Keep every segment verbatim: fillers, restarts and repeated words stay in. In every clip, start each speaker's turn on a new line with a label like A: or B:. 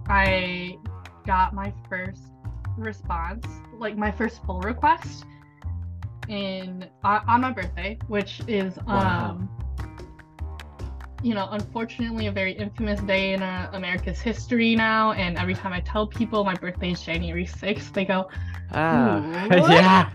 A: I got my first response, like my first full request in uh, on my birthday, which is
B: Wow.
A: um you know, unfortunately a very infamous day in uh, America's history now. And every time I tell people my birthday is January sixth, they go,
B: Ah,
A: "Ooh."
B: yeah.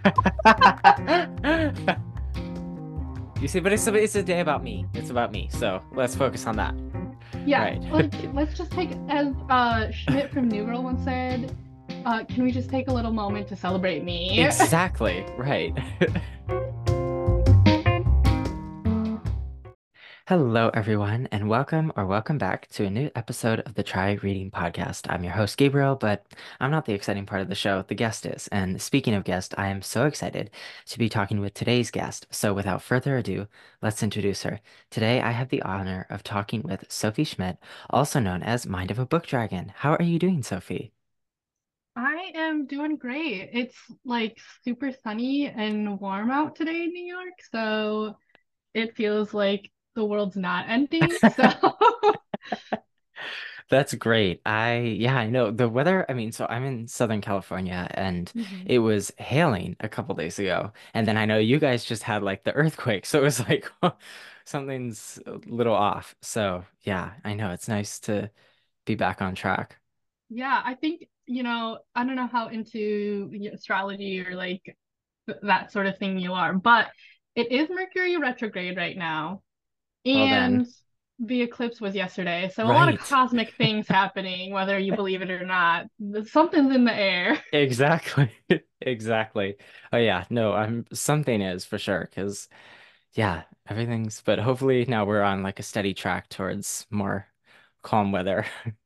B: You see, but it's a, it's a day about me. It's about me. So let's focus on that.
A: Yeah,
B: Right.
A: let's let's just take, as uh Schmidt from New Girl once said, uh, can we just take a little moment to celebrate me?
B: Exactly. Right. Hello, everyone, and welcome or welcome back to a new episode of the Try Reading Podcast. I'm your host, Gabriel, but I'm not the exciting part of the show. The guest is. And speaking of guest, I am so excited to be talking with today's guest. So without further ado, let's introduce her. Today, I have the honor of talking with Sophie Schmidt, also known as Mind of a Book Dragon. How are you doing, Sophie?
A: I am doing great. It's like super sunny and warm out today in New York, so it feels like the world's not ending. So
B: That's great. I, yeah, I know the weather. I mean, so I'm in Southern California and
A: Mhm.
B: it was hailing a couple days ago. And then I know you guys just had like the earthquake. So it was like something's a little off. So yeah, I know it's nice to be back on track.
A: Yeah, I think, you know, I don't know how into astrology or like th- that sort of thing you are, but it is Mercury retrograde right now.
B: Well then,
A: And the eclipse was yesterday. So a lot of
B: right.
A: cosmic things happening, whether you believe it or not. Something's in the air.
B: Exactly. Exactly. Oh yeah, no, I'm something is for sure because yeah, everything's but hopefully now we're on like a steady track towards more calm weather.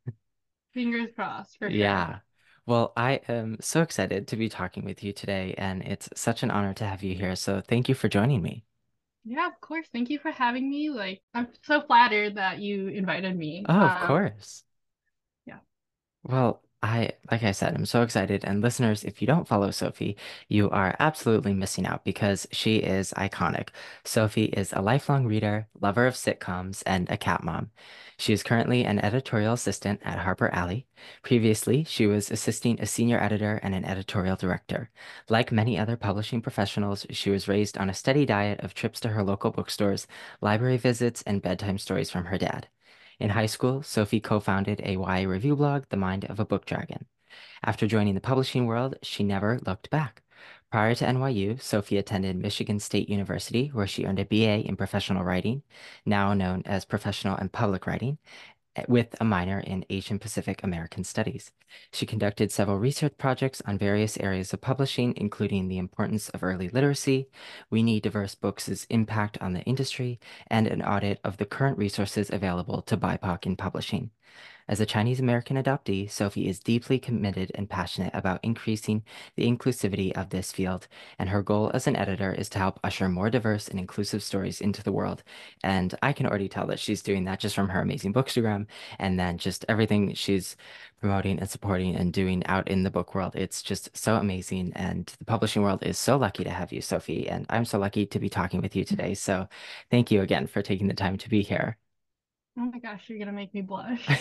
A: Fingers crossed for sure.
B: Yeah. Well, I am so excited to be talking with you today, and it's such an honor to have you here. So thank you for joining me.
A: Yeah, of course. Thank you for having me. Like, I'm so flattered that you invited me.
B: Oh, of
A: Um,
B: course.
A: yeah.
B: Well, I, like I said, I'm so excited. And listeners, if you don't follow Sophie, you are absolutely missing out because she is iconic. Sophie is a lifelong reader, lover of sitcoms, and a cat mom. She is currently an editorial assistant at Harper Alley. Previously, she was assisting a senior editor and an editorial director. Like many other publishing professionals, she was raised on a steady diet of trips to her local bookstores, library visits, and bedtime stories from her dad. In high school, Sophie co-founded a Y A review blog, The Mind of a Book Dragon. After joining the publishing world, she never looked back. Prior to N Y U, Sophie attended Michigan State University, where she earned a B A in professional writing, now known as professional and public writing, with a minor in Asian Pacific American Studies. She conducted several research projects on various areas of publishing, including the importance of early literacy, We Need Diverse Books' impact on the industry, and an audit of the current resources available to B I P O C in publishing. As a Chinese American adoptee, Sophie is deeply committed and passionate about increasing the inclusivity of this field, and her goal as an editor is to help usher more diverse and inclusive stories into the world. And I can already tell that she's doing that just from her amazing Bookstagram and then just everything she's promoting and supporting and doing out in the book world. It's just so amazing, and the publishing world is so lucky to have you, Sophie, and I'm so lucky to be talking with you today. So thank you again for taking the time to be here.
A: Oh my gosh, you're gonna make me blush.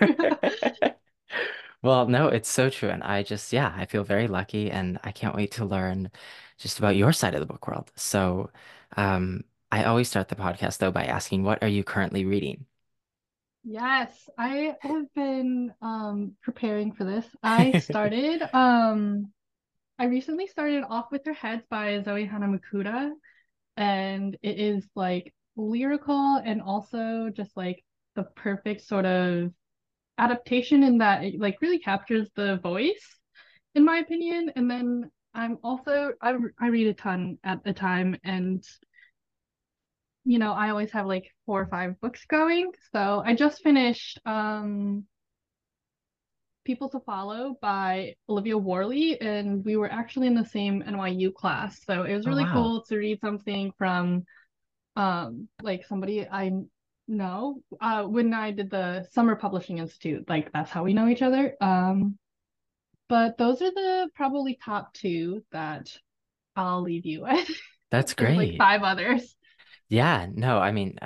B: Well, no, it's so true. And I just, yeah, I feel very lucky and I can't wait to learn just about your side of the book world. So, um, I always start the podcast though by asking, what are you currently reading?
A: Yes, I have been um preparing for this. I started um I recently started Off with Her Heads by Zoe Hanamukuda, and it is like lyrical and also just like the perfect sort of adaptation in that it like really captures the voice, in my opinion. And then I'm also I I read a ton at the time, and you know, I always have like four or five books going. So I just finished um People to Follow by Olivia Worley, and we were actually in the same N Y U class. So it was
B: Oh,
A: really
B: wow.
A: cool to read something from um like somebody I know. Uh when I did the Summer Publishing Institute, like that's how we know each other. Um but those are the probably top two that I'll leave you with.
B: That's
A: There's like
B: great.
A: five others.
B: Yeah, no, I mean, uh,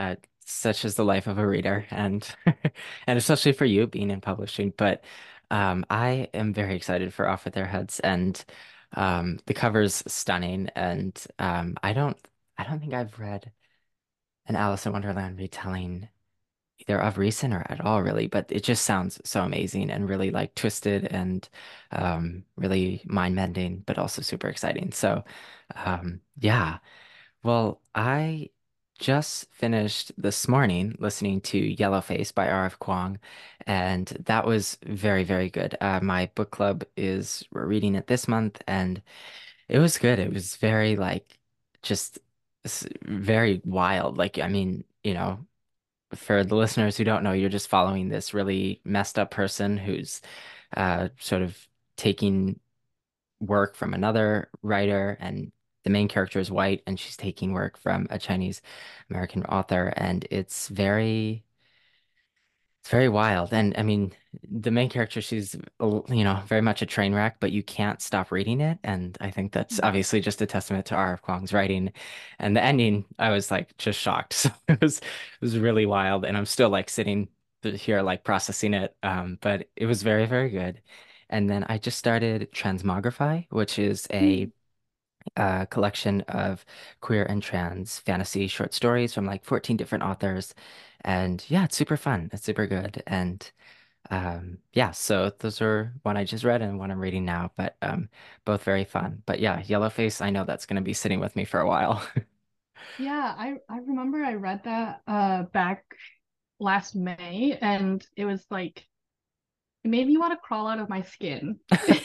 B: such is the life of a reader, and and especially for you being in publishing. But um, I am very excited for Off with Their Heads, and um, the cover's stunning. And um, I don't I don't think I've read an Alice in Wonderland retelling either of recent or at all, really. But it just sounds so amazing and really like twisted and um, really mind-bending, but also super exciting. So um, yeah. Well, I just finished this morning listening to Yellowface by R F. Kuang, and that was very, very good. Uh, my book club is we're reading it this month, and it was good. It was very like just s- very wild. Like, I mean, you know, for the listeners who don't know, you're just following this really messed up person who's uh, sort of taking work from another writer, and the main character is white, and she's taking work from a Chinese American author, and it's very it's very wild. And I mean, the main character, she's a- you know very much a train wreck, but you can't stop reading it, and I think that's
A: Yeah.
B: obviously just a testament to R F. Kuang's writing. And the ending, I was like just shocked. So it was it was really wild, and I'm still like sitting here like processing it. Um, but it was very, very good. And then I just started Transmogrify, which is a
A: Mm.
B: uh, collection of queer and trans fantasy short stories from like fourteen different authors. And yeah, it's super fun. It's super good. And um, yeah, so those are one I just read and one I'm reading now, but um, both very fun. But yeah, Yellowface, I know that's going to be sitting with me for a while.
A: Yeah, I I remember I read that uh back last May, and it was like it made me want to crawl out of my skin.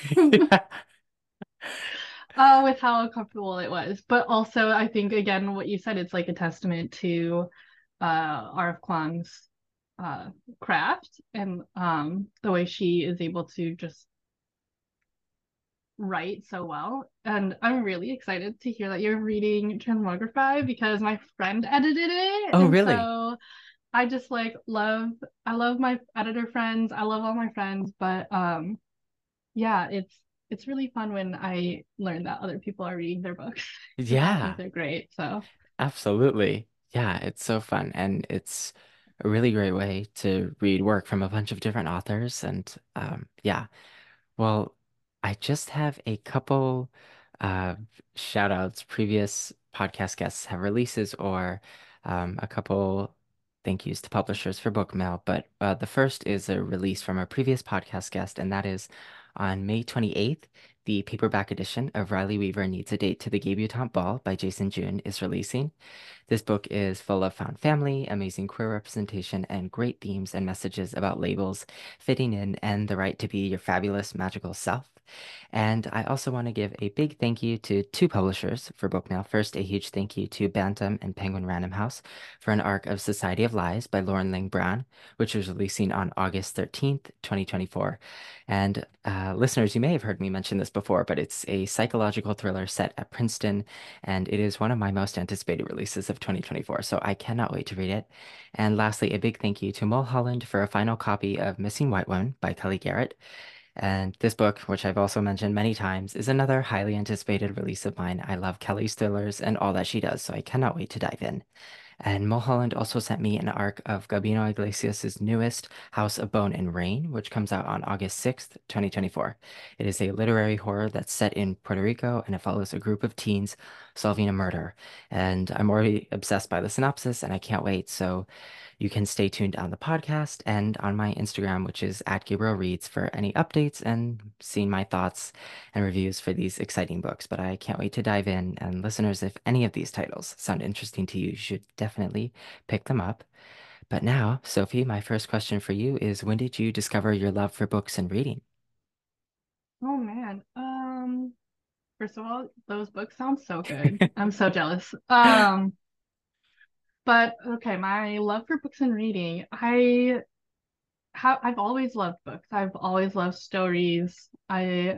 A: Uh, with how uncomfortable it was. But also, I think again, what you said, it's like a testament to uh R F. Kuang's uh craft and um the way she is able to just write so well. And I'm really excited to hear that you're reading Transmogrify because my friend edited it.
B: Oh,
A: And
B: really?
A: so I just like love I love my editor friends. I love all my friends, but um yeah, it's it's really fun when I learn that other people are reading their books because I think
B: Yeah.
A: they're great. So,
B: Absolutely. Yeah, it's so fun. And it's a really great way to read work from a bunch of different authors. And um, yeah, well, I just have a couple uh, shout outs. Previous podcast guests have releases or um, a couple thank yous to publishers for book mail. But uh, the first is a release from a previous podcast guest, and that is on May twenty-eighth. The paperback edition of Riley Weaver Needs a Date to the Debutante Ball by Jason June is releasing. This book is full of found family, amazing queer representation, and great themes and messages about labels, fitting in, and the right to be your fabulous, magical self. And I also want to give a big thank you to two publishers for book mail. First, a huge thank you to Bantam and Penguin Random House for an arc of Society of Lies by Lauren Ling Brown, which is releasing on August thirteenth, twenty twenty-four. And uh, listeners, you may have heard me mention this before, but it's a psychological thriller set at Princeton, and it is one of my most anticipated releases of twenty twenty-four, so I cannot wait to read it. And lastly, a big thank you to Mulholland for a final copy of Missing White One by Kelly Garrett. And this book, which I've also mentioned many times, is another highly anticipated release of mine. I love Kelly's thrillers and all that she does, so I cannot wait to dive in. And Mulholland also sent me an arc of Gabino Iglesias' newest House of Bone and Rain, which comes out on August sixth, twenty twenty-four. It is a literary horror that's set in Puerto Rico, and it follows a group of teens solving a murder. And I'm already obsessed by the synopsis, and I can't wait. So you can stay tuned on the podcast and on my Instagram, which is at Gabriel Reads, for any updates and seeing my thoughts and reviews for these exciting books. But I can't wait to dive in. And listeners, if any of these titles sound interesting to you, you should definitely pick them up. But now, Sophie, my first question for you is when did you discover your love for books and reading?
A: oh man. Um, first of all, those books sound so good. I'm so jealous. Um, but okay, my love for books and reading. I have I've always loved books. I've always loved stories. I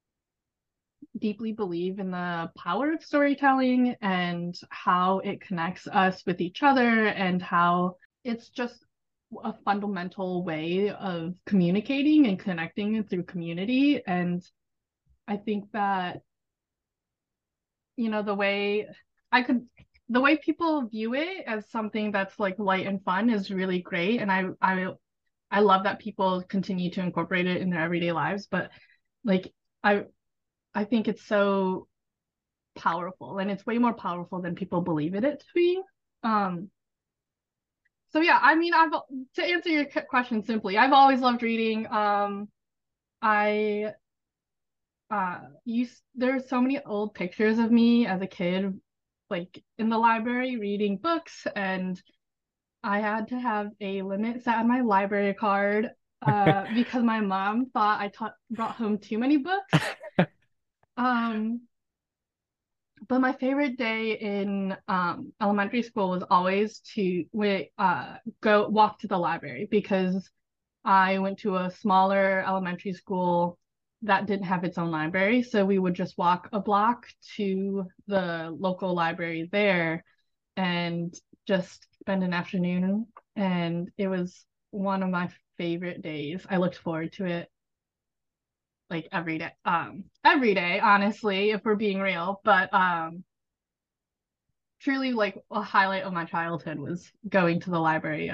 A: deeply believe in the power of storytelling and how it connects us with each other and how it's just a fundamental way of communicating and connecting through community. And I think that, you know, the way I could the way people view it as something that's like light and fun is really great. And I I I love that people continue to incorporate it in their everyday lives. But like I I think it's so powerful and it's way more powerful than people believe it to be. Um, so yeah, I mean, I've to answer your question simply, I've always loved reading. Um, I uh used there's so many old pictures of me as a kid, like in the library reading books, and I had to have a limit set on my library card uh because my mom thought I taught brought home too many books. Um, but my favorite day in um, elementary school was always to we, uh, go walk to the library because I went to a smaller elementary school that didn't have its own library. So we would just walk a block to the local library there and just spend an afternoon. And it was one of my favorite days. I looked forward to it like every day. Um, every day, honestly, if we're being real. But um truly like a highlight of my childhood was going to the library.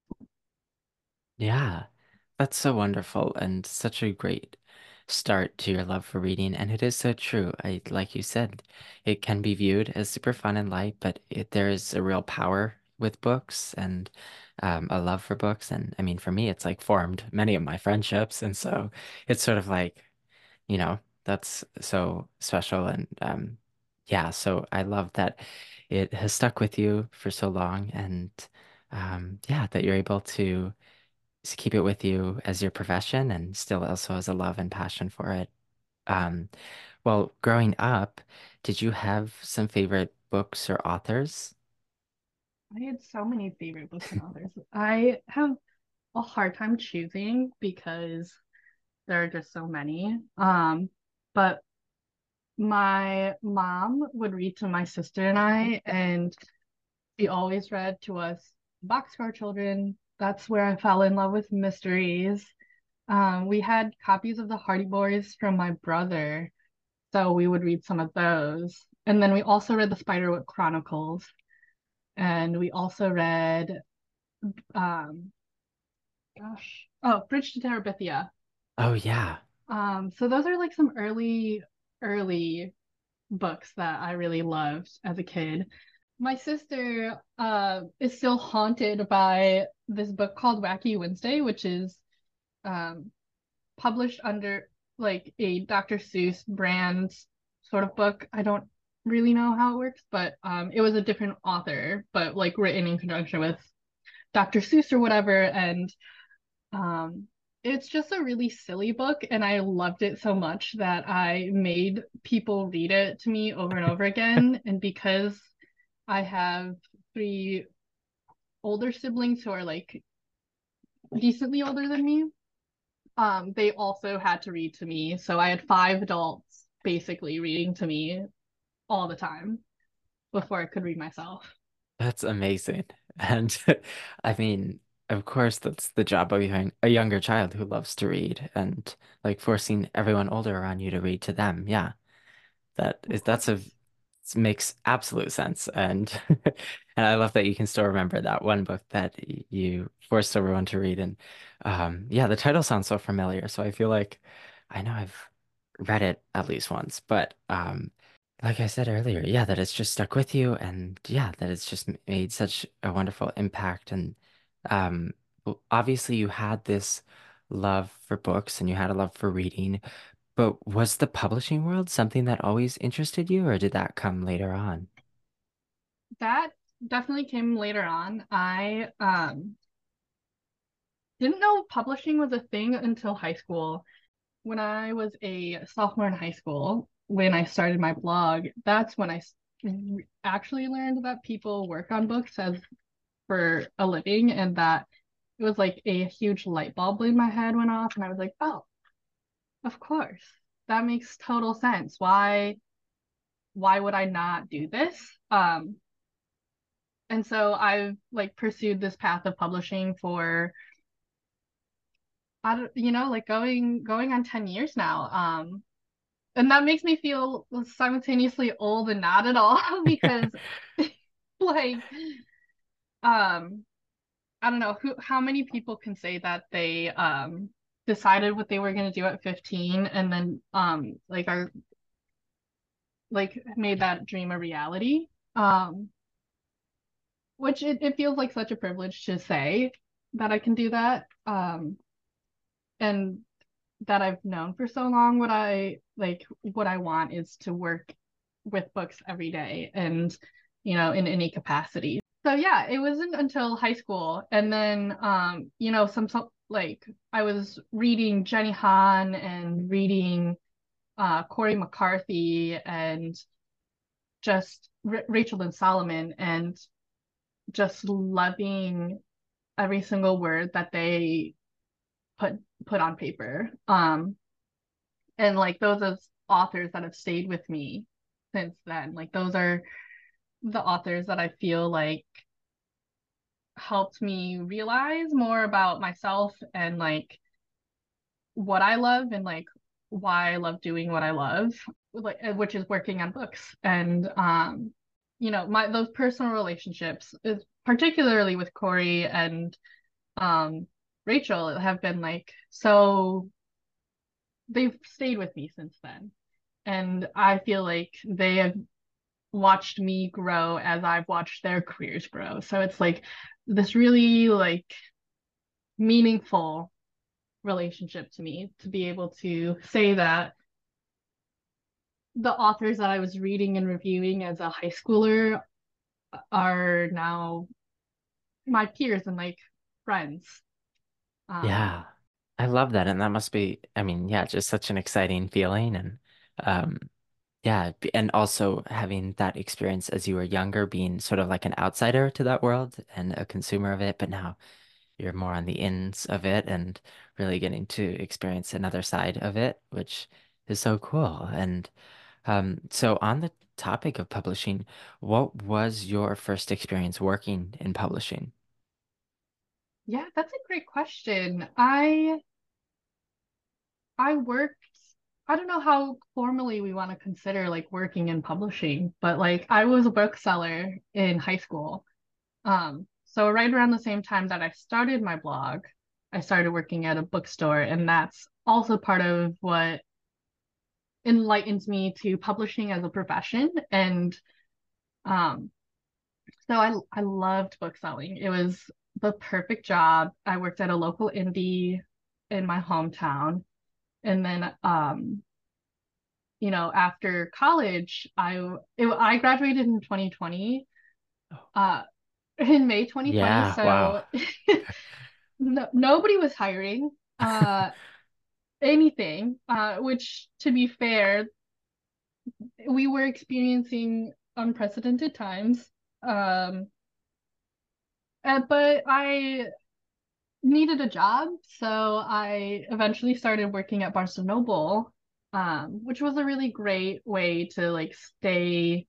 B: Yeah, that's so wonderful and such a great start to your love for reading. And it is so true. I, like you said, it can be viewed as super fun and light, but it, there is a real power with books and um, a love for books. And I mean, for me, it's like formed many of my friendships. And so it's sort of like, you know, that's so special. And um, yeah, so I love that it has stuck with you for so long. And um, yeah, that you're able to s- keep it with you as your profession and still also as a love and passion for it. Um, well, growing up, did you have some favorite books or authors?
A: I had so many favorite books and authors. I have a hard time choosing because there are just so many. Um, but my mom would read to my sister and I, and she always read to us Boxcar Children. That's where I fell in love with mysteries. Um, we had copies of the Hardy Boys from my brother, so we would read some of those. And then we also read the Spiderwick Chronicles, and we also read um gosh, oh, Bridge to Terabithia.
B: Oh yeah.
A: Um, so those are like some early, early books that I really loved as a kid. My sister uh is still haunted by this book called Wacky Wednesday, which is um published under like a Doctor Seuss brand sort of book. I don't really know how it works, but um, it was a different author, but like written in conjunction with Doctor Seuss or whatever. And um, it's just a really silly book, and I loved it so much that I made people read it to me over and over again. And because I have three older siblings who are like decently older than me, um, they also had to read to me. So I had five adults basically reading to me all the time before I could read myself.
B: That's amazing. And I mean, of course, that's the job of a young- a younger child who loves to read and like forcing everyone older around you to read to them. Yeah. That
A: Of
B: is that's a
A: course.
B: makes absolute sense. And and I love that you can still remember that one book that y- you forced everyone to read. And um yeah, the title sounds so familiar. So I feel like I know I've read it at least once, but um like I said earlier, yeah, that it's just stuck with you and yeah, that it's just m- made such a wonderful impact. And um w- obviously you had this love for books and you had a love for reading. But was the publishing world something that always interested you, or did that come later on?
A: That definitely came later on. I um didn't know publishing was a thing until high school. When I was a sophomore in high school, when I started my blog, that's when I s- actually learned that people work on books as for a living, and that it was like a huge light bulb in my head went off, and I was like, oh, of course. That makes total sense. Why why would I not do this? Um, and so I've like pursued this path of publishing for I don't, you know, like going going on ten years now. Um, and that makes me feel simultaneously old and not at all because Like, um, I don't know who how many people can say that they um decided what they were gonna do at fifteen and then um like are like made that dream a reality. Um, which it, it feels like such a privilege to say that I can do that. Um, and that I've known for so long what I like what I want is to work with books every day and you know in any capacity. So yeah, it wasn't until high school and then um you know some, some like I was reading Jenny Han and reading uh Corey McCarthy and just R Rachel Lynn Solomon and just loving every single word that they put put on paper. Um and like those are authors that have stayed with me since then. Like those are the authors that I feel like helped me realize more about myself and like what I love and like why I love doing what I love, like uh, which is working on books. And um, you know, my those personal relationships is particularly with Corey and um Rachel have been like so they've stayed with me since then. And I feel like they have watched me grow as I've watched their careers grow. So it's like this really like meaningful relationship to me to be able to say that the authors that I was reading and reviewing as a high schooler are now my peers and like friends. Um,
B: Yeah. I love that. And that must be, I mean, yeah, just such an exciting feeling. And um, yeah, b- and also having that experience as you were younger, being sort of like an outsider to that world and a consumer of it, but now you're more on the ins of it and really getting to experience another side of it, which is so cool. And um, so on the topic of publishing, what was your first experience working in publishing?
A: yeah, that's a great question. I I worked, I don't know how formally we want to consider like working in publishing, but like I was a bookseller in high school. Um, so right around the same time that I started my blog, I started working at a bookstore, and that's also part of what enlightened me to publishing as a profession. And um, so I I loved bookselling. It was the perfect job. I worked at a local indie in my hometown, and then um, you know, after college, I it, I graduated in twenty twenty,
B: Oh,
A: uh, in May twenty twenty.
B: yeah, wow.
A: So no, nobody was hiring uh anything, uh, which to be fair, we were experiencing unprecedented times. Um, uh, but I needed a job, so I eventually started working at Barnes and Noble, um, which was a really great way to like stay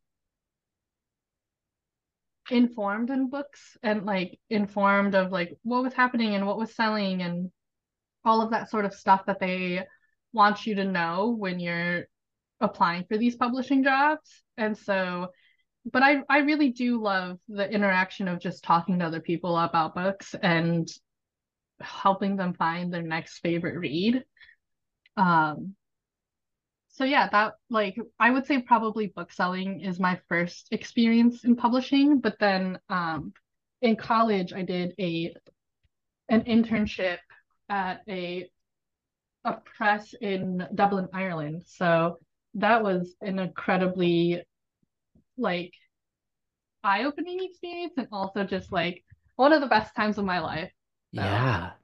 A: informed in books and like informed of like what was happening and what was selling and all of that sort of stuff that they want you to know when you're applying for these publishing jobs. And so, but I I really do love the interaction of just talking to other people about books and helping them find their next favorite read. Um, so yeah, that like I would say probably bookselling is my first experience in publishing, but then um in college I did a an internship at a a press in Dublin, Ireland. So that was an incredibly like eye-opening experience and also just like one of the best times of my life. So
B: Yeah.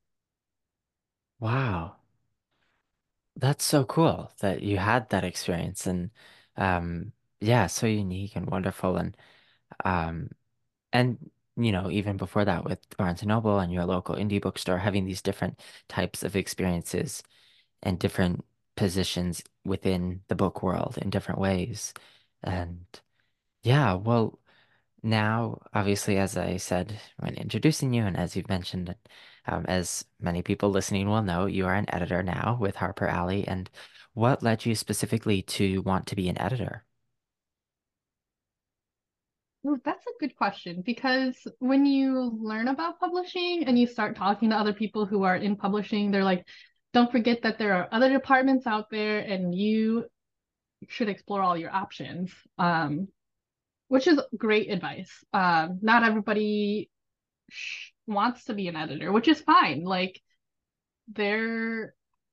B: Wow. That's so cool that you had that experience and um yeah, so unique and wonderful and um and you know, even before that with Barnes and Noble and your local indie bookstore having these different types of experiences and different positions within the book world in different ways. And yeah, well, now, obviously, as I said when introducing you, and as you've mentioned, um, as many people listening will know, you are an editor now with Harper Alley. And what led you specifically to want to be an editor?
A: Ooh, that's a good question because when you learn about publishing and you start talking to other people who are in publishing, they're like, don't forget that there are other departments out there and you should explore all your options. Um, which is great advice. Um, not everybody sh wants to be an editor, which is fine. Like there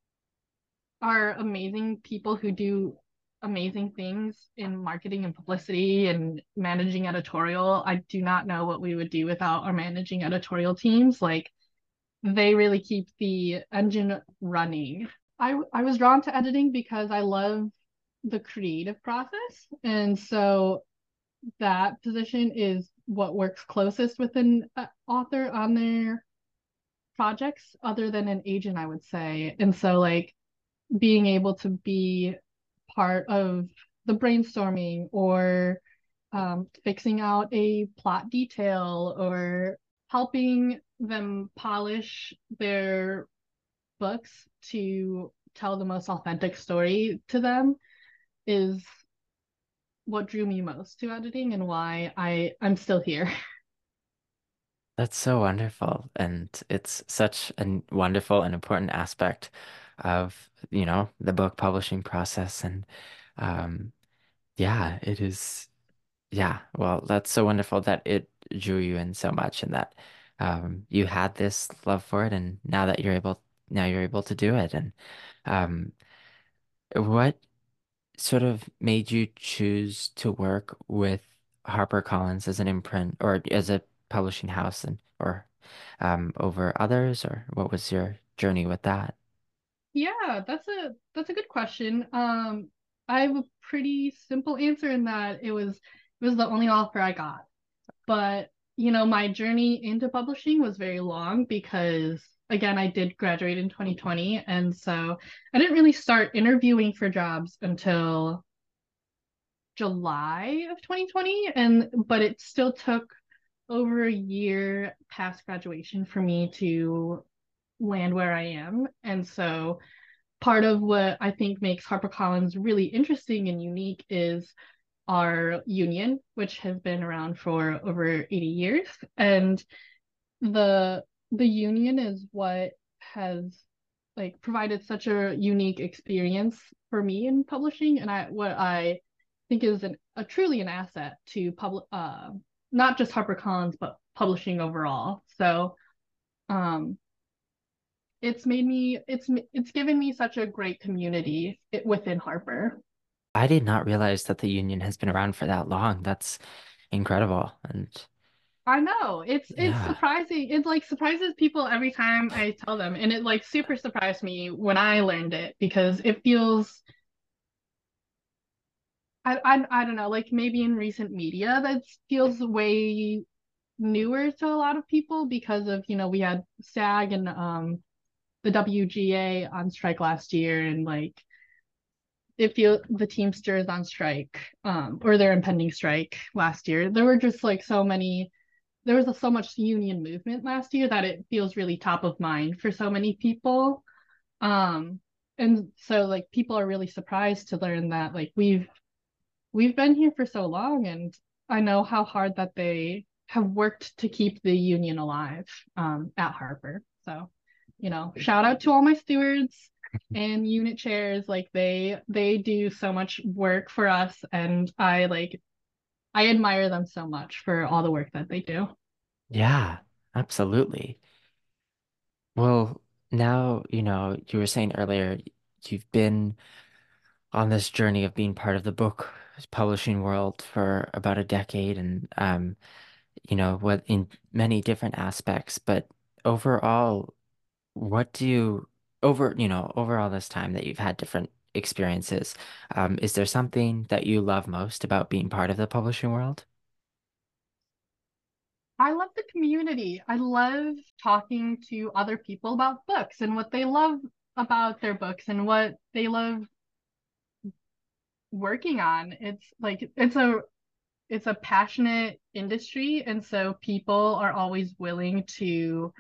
A: are amazing people who do amazing things in marketing and publicity and managing editorial. I do not know what we would do without our managing editorial teams. Like they really keep the engine running. I I was drawn to editing because I love the creative process. And so that position is what works closest with an uh, author on their projects other than an agent, I would say. And so like being able to be part of the brainstorming or um, fixing out a plot detail or helping them polish their books to tell the most authentic story to them is what drew me most to editing and why I I'm still here.
B: That's so wonderful. And it's such a wonderful and important aspect of, you know, the book publishing process. And um, yeah, it is. Yeah, well, that's so wonderful that it drew you in so much and that um, you had this love for it. And now that you're able, now you're able to do it. And um, what sort of made you choose to work with HarperCollins as an imprint or as a publishing house and or um, over others, or what was your journey with that?
A: Yeah, that's a that's a good question. Um, I have a pretty simple answer in that it was it was the only offer I got. But, you know, my journey into publishing was very long because again, I did graduate in twenty twenty, and so I didn't really start interviewing for jobs until July of twenty twenty, and but it still took over a year past graduation for me to land where I am. And so part of what I think makes HarperCollins really interesting and unique is our union, which has been around for over eighty years. And the the union is what has like provided such a unique experience for me in publishing and I what I think is an, a truly an asset to public uh not just HarperCollins but publishing overall. So um it's made me it's it's given me such a great community within Harper.
B: I did not realize that the union has been around for that long. That's incredible. And
A: I know. It's it's
B: yeah,
A: surprising. It like surprises people every time I tell them. And it like super surprised me when I learned it because it feels I I, I don't know, like maybe in recent media that feels way newer to a lot of people because of, you know, we had SAG and um the W G A on strike last year and like it feel the Teamsters on strike um or their impending strike last year. There were just like so many there was a, so much union movement last year that it feels really top of mind for so many people. Um, and so like people are really surprised to learn that like we've we've been here for so long, and I know how hard that they have worked to keep the union alive um, at Harper. So, you know, shout out to all my stewards and unit chairs. Like they they do so much work for us, and I like I admire them so much for all the work that they do.
B: yeah, absolutely. Well, now, you know, you were saying earlier you've been on this journey of being part of the book publishing world for about a decade and um, you know, what in many different aspects, but overall, what do you over, you know, over all this time that you've had different experiences, um, is there something that you love most about being part of the publishing world?
A: I love the community. I love talking to other people about books and what they love about their books and what they love working on. It's like it's a it's a passionate industry, and so people are always willing to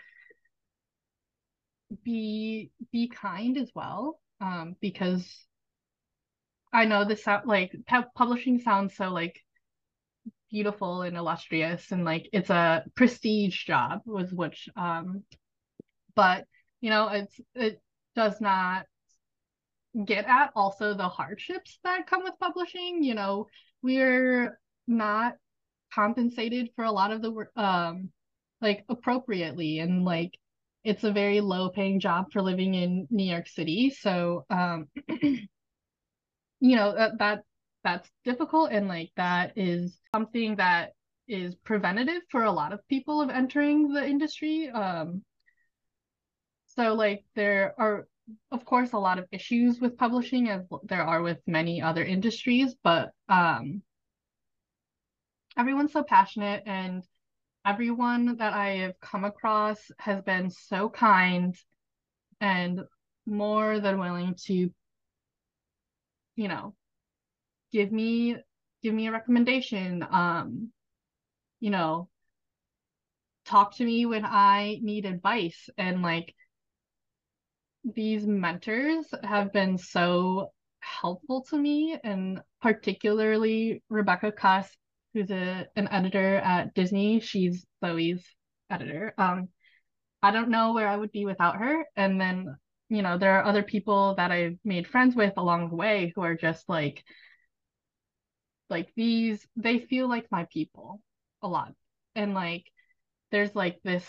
A: be be kind as well. Um, because I know this sound like pu- publishing sounds so like beautiful and illustrious, and like it's a prestige job was which um but you know it's it does not get at also the hardships that come with publishing. You know, we're not compensated for a lot of the work um like appropriately, and like it's a very low paying job for living in New York City. So um you know that that that's difficult, and like that is something that is preventative for a lot of people of entering the industry. Um so like there are of course a lot of issues with publishing as there are with many other industries, but um everyone's so passionate, and everyone that I have come across has been so kind and more than willing to, you know, give me give me a recommendation, um, you know, talk to me when I need advice. And like these mentors have been so helpful to me, and particularly Rebecca Cuss, who's a an editor at Disney. She's Zoe's editor. Um, I don't know where I would be without her. And then, you know, there are other people that I've made friends with along the way who are just like like these they feel like my people a lot. And like there's like this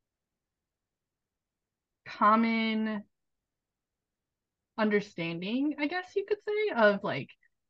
A: common understanding, I guess you could say, of like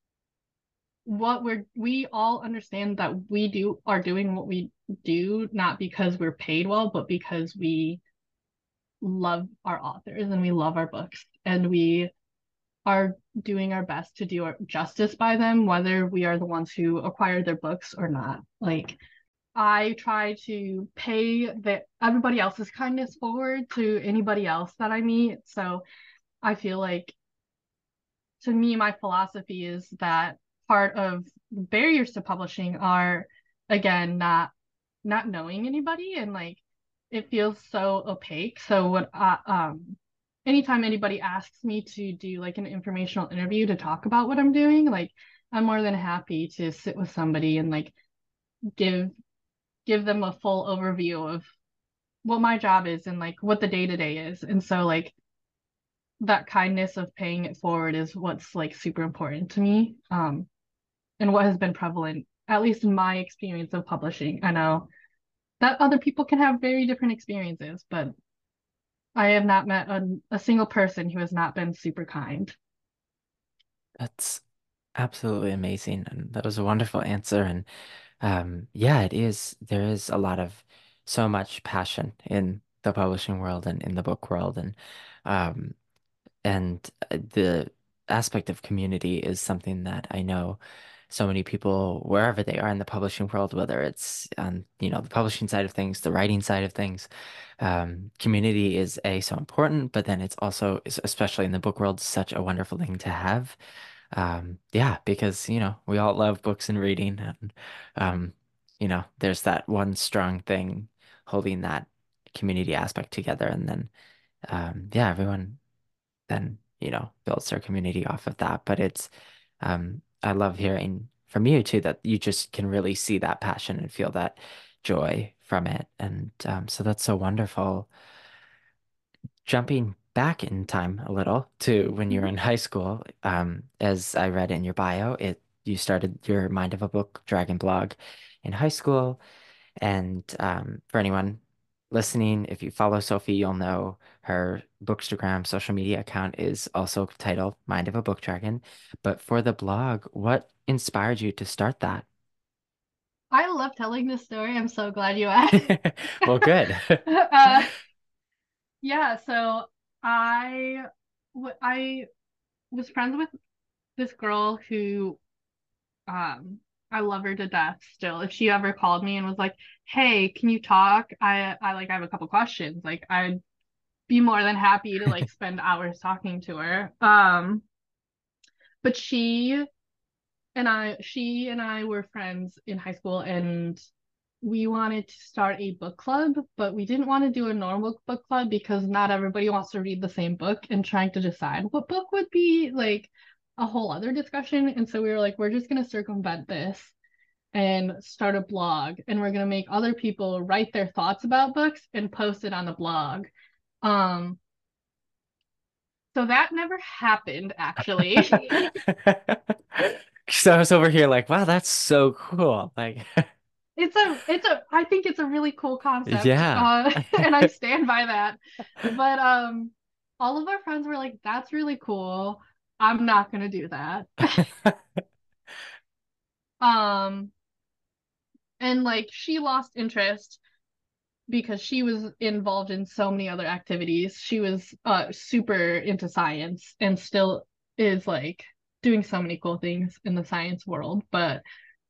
A: what we're we all understand that we do are doing what we do not because we're paid well, but because we love our authors and we love our books, and we are doing our best to do our justice by them, whether we are the ones who acquired their books or not. Like I try to pay the everybody else's kindness forward to anybody else that I meet. So I feel like to me, my philosophy is that part of the barriers to publishing are again not not knowing anybody, and like it feels so opaque. So what I, um anytime anybody asks me to do like an informational interview to talk about what I'm doing, like I'm more than happy to sit with somebody and like give give them a full overview of what my job is and like what the day to day is. And so like that kindness of paying it forward is what's like super important to me. Um and what has been prevalent, at least in my experience of publishing. I know that other people can have very different experiences, but I have not met a, a single person who has not been super kind.
B: That's absolutely amazing. And that was a wonderful answer. And um, yeah, it is. There is a lot of so much passion in the publishing world and in the book world. And um, and uh, the aspect of community is something that I know so many people, wherever they are in the publishing world, whether it's on, you know, the publishing side of things, the writing side of things, um, community is a so important, but then it's also, especially in the book world, such a wonderful thing to have. Um, yeah, because, you know, we all love books and reading, and um, you know, there's that one strong thing holding that community aspect together, and then um, yeah, everyone then, you know, builds their community off of that. But it's, um, I love hearing from you too that you just can really see that passion and feel that joy from it. And um, so that's so wonderful. Jumping back in time a little to when you were
A: Mhm.
B: in high school, um, as I read in your bio, it you started your Mind of a Book Dragon blog in high school. And um, for anyone listening, if you follow Sophie, you'll know her Bookstagram social media account is also titled Mind of a Book Dragon. But for the blog, what inspired you to start that?
A: I love telling this story. I'm so glad you asked.
B: Well, good.
A: uh, yeah, so I w- I was friends with this girl who um I love her to death still. If she ever called me and was like, "Hey, can you talk? I I like I have a couple questions." Like I'd be more than happy to like spend hours talking to her. Um, but she and I she and I were friends in high school, and we wanted to start a book club, but we didn't want to do a normal book club because not everybody wants to read the same book, and trying to decide what book would be like a whole other discussion. And so we were like, we're just gonna circumvent this. and start a blog, and we're going to make other people write their thoughts about books and post it on the blog. Um, so that never happened, actually.
B: So I was over here like, wow, that's so cool. Like,
A: It's a, it's a, I think it's a really cool concept,
B: yeah.
A: uh, and I stand by that. But um, all of our friends were like, "That's really cool. I'm not gonna do that." Um, and like she lost interest because she was involved in so many other activities. She was uh super into science and still is like doing so many cool things in the science world. But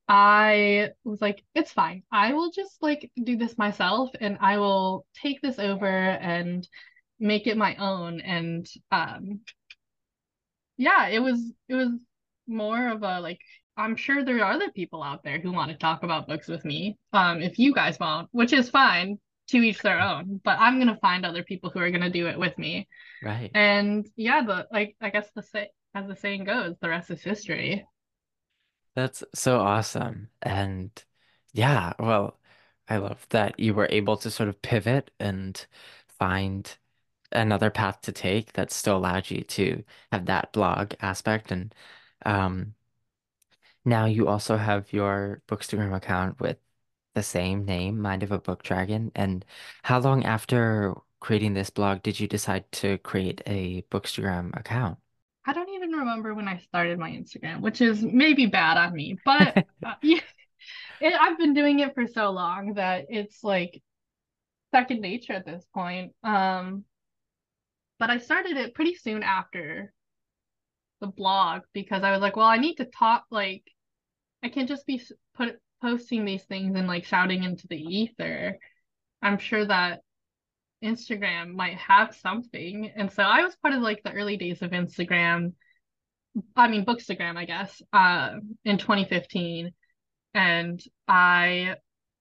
A: I was like, it's fine. I will just like do this myself and I will take this over and make it my own. And um yeah, it was it was more of a like I'm sure there are other people out there who want to talk about books with me. Um, if you guys won't, which is fine, to each their own. But I'm gonna find other people who are gonna do it with me.
B: Right.
A: And yeah, the like I guess the say as the saying goes, the rest is history.
B: That's so awesome. And yeah, well, I love that you were able to sort of pivot and find another path to take that still allowed you to have that blog aspect. And um, now you also have your Bookstagram account with the same name, Mind of a Book Dragon. And how long after creating this blog did you decide to create a Bookstagram account?
A: I don't even remember when I started my Instagram, which is maybe bad on me, but uh, yeah, it, I've been doing it for so long that it's like second nature at this point. Um, but I started it pretty soon after the blog because I was like, well, I need to talk. Like, I can't just be put posting these things and like shouting into the ether. I'm sure that Instagram might have something, and so I was part of like the early days of Instagram. I mean, Bookstagram, I guess, uh, in twenty fifteen, and I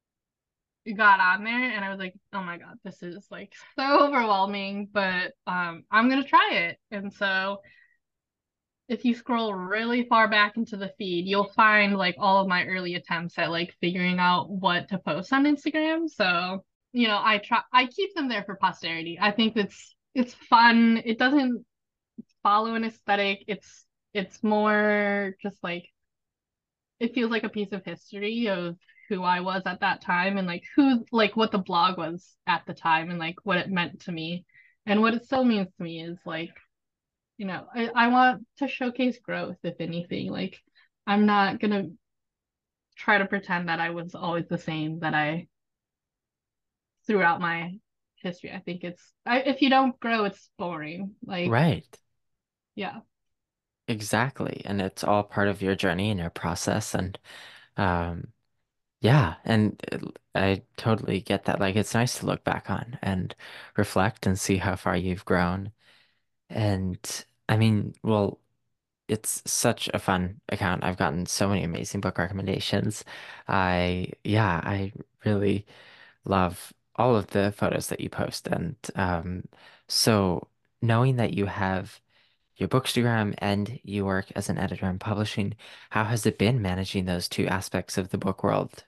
A: got on there and I was like, oh my God, this is like so overwhelming, but um, I'm gonna try it. And so if you scroll really far back into the feed, you'll find like all of my early attempts at like figuring out what to post on Instagram. So, you know, I try I keep them there for posterity. I think it's it's fun. It doesn't follow an aesthetic. It's it's more just like it feels like a piece of history of who I was at that time and like who like what the blog was at the time and like what it meant to me. And what it still means to me is like, you know, I, I want to showcase growth, if anything. Like I'm not gonna try to pretend that I was always the same that I throughout my history. I think it's I, if you don't grow, it's boring. Like,
B: Right.
A: yeah.
B: Exactly. And it's all part of your journey and your process. And um, yeah, and it- I totally get that. Like, it's nice to look back on and reflect and see how far you've grown. And I mean, well, it's such a fun account. I've gotten so many amazing book recommendations. I, yeah, I really love all of the photos that you post. And um, so knowing that you have your Bookstagram and you work as an editor in publishing, how has it been managing those two aspects of the book world?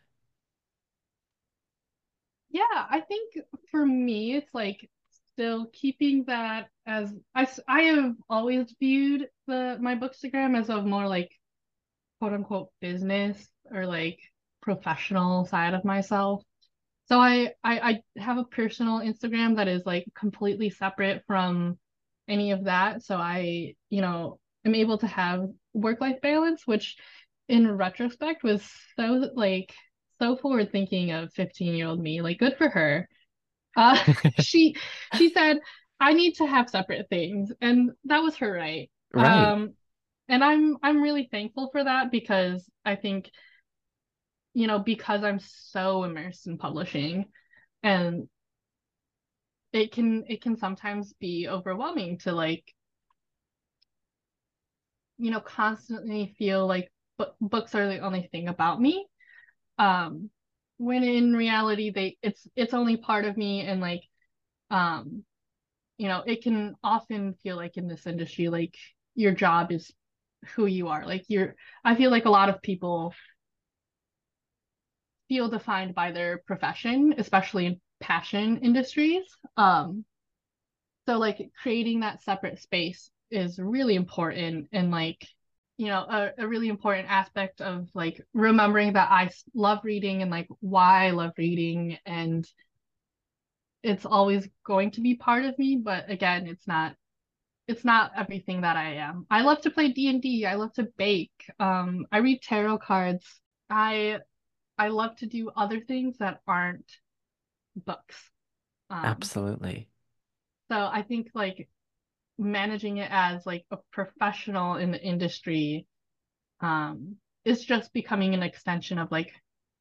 A: Yeah, I think for me, it's like still keeping that as I, s- I have always viewed the my Bookstagram as a more like quote unquote business or like professional side of myself. So I, I I have a personal Instagram that is like completely separate from any of that. So I, you know, am able to have work-life balance, which in retrospect was so like so forward thinking of fifteen year old me. Like good for her. Uh she she said I need to have separate things and that was her right.
B: Right,
A: Um and I'm I'm really thankful for that because I think, you know, because I'm so immersed in publishing and it can it can sometimes be overwhelming to like, you know, constantly feel like bu books are the only thing about me. Um, when in reality they it's it's only part of me and like um, you know, it can often feel like in this industry like your job is who you are. Like you're I feel like a lot of people feel defined by their profession, especially in passion industries. Um, so like creating that separate space is really important and like you know a, a really important aspect of like remembering that I love reading and like why I love reading and it's always going to be part of me, but again, it's not it's not everything that I am. I love to play D and D. I love to bake. Um, I read tarot cards. I I love to do other things that aren't books. Um,
B: Absolutely.
A: so I think like managing it as like a professional in the industry um is just becoming an extension of like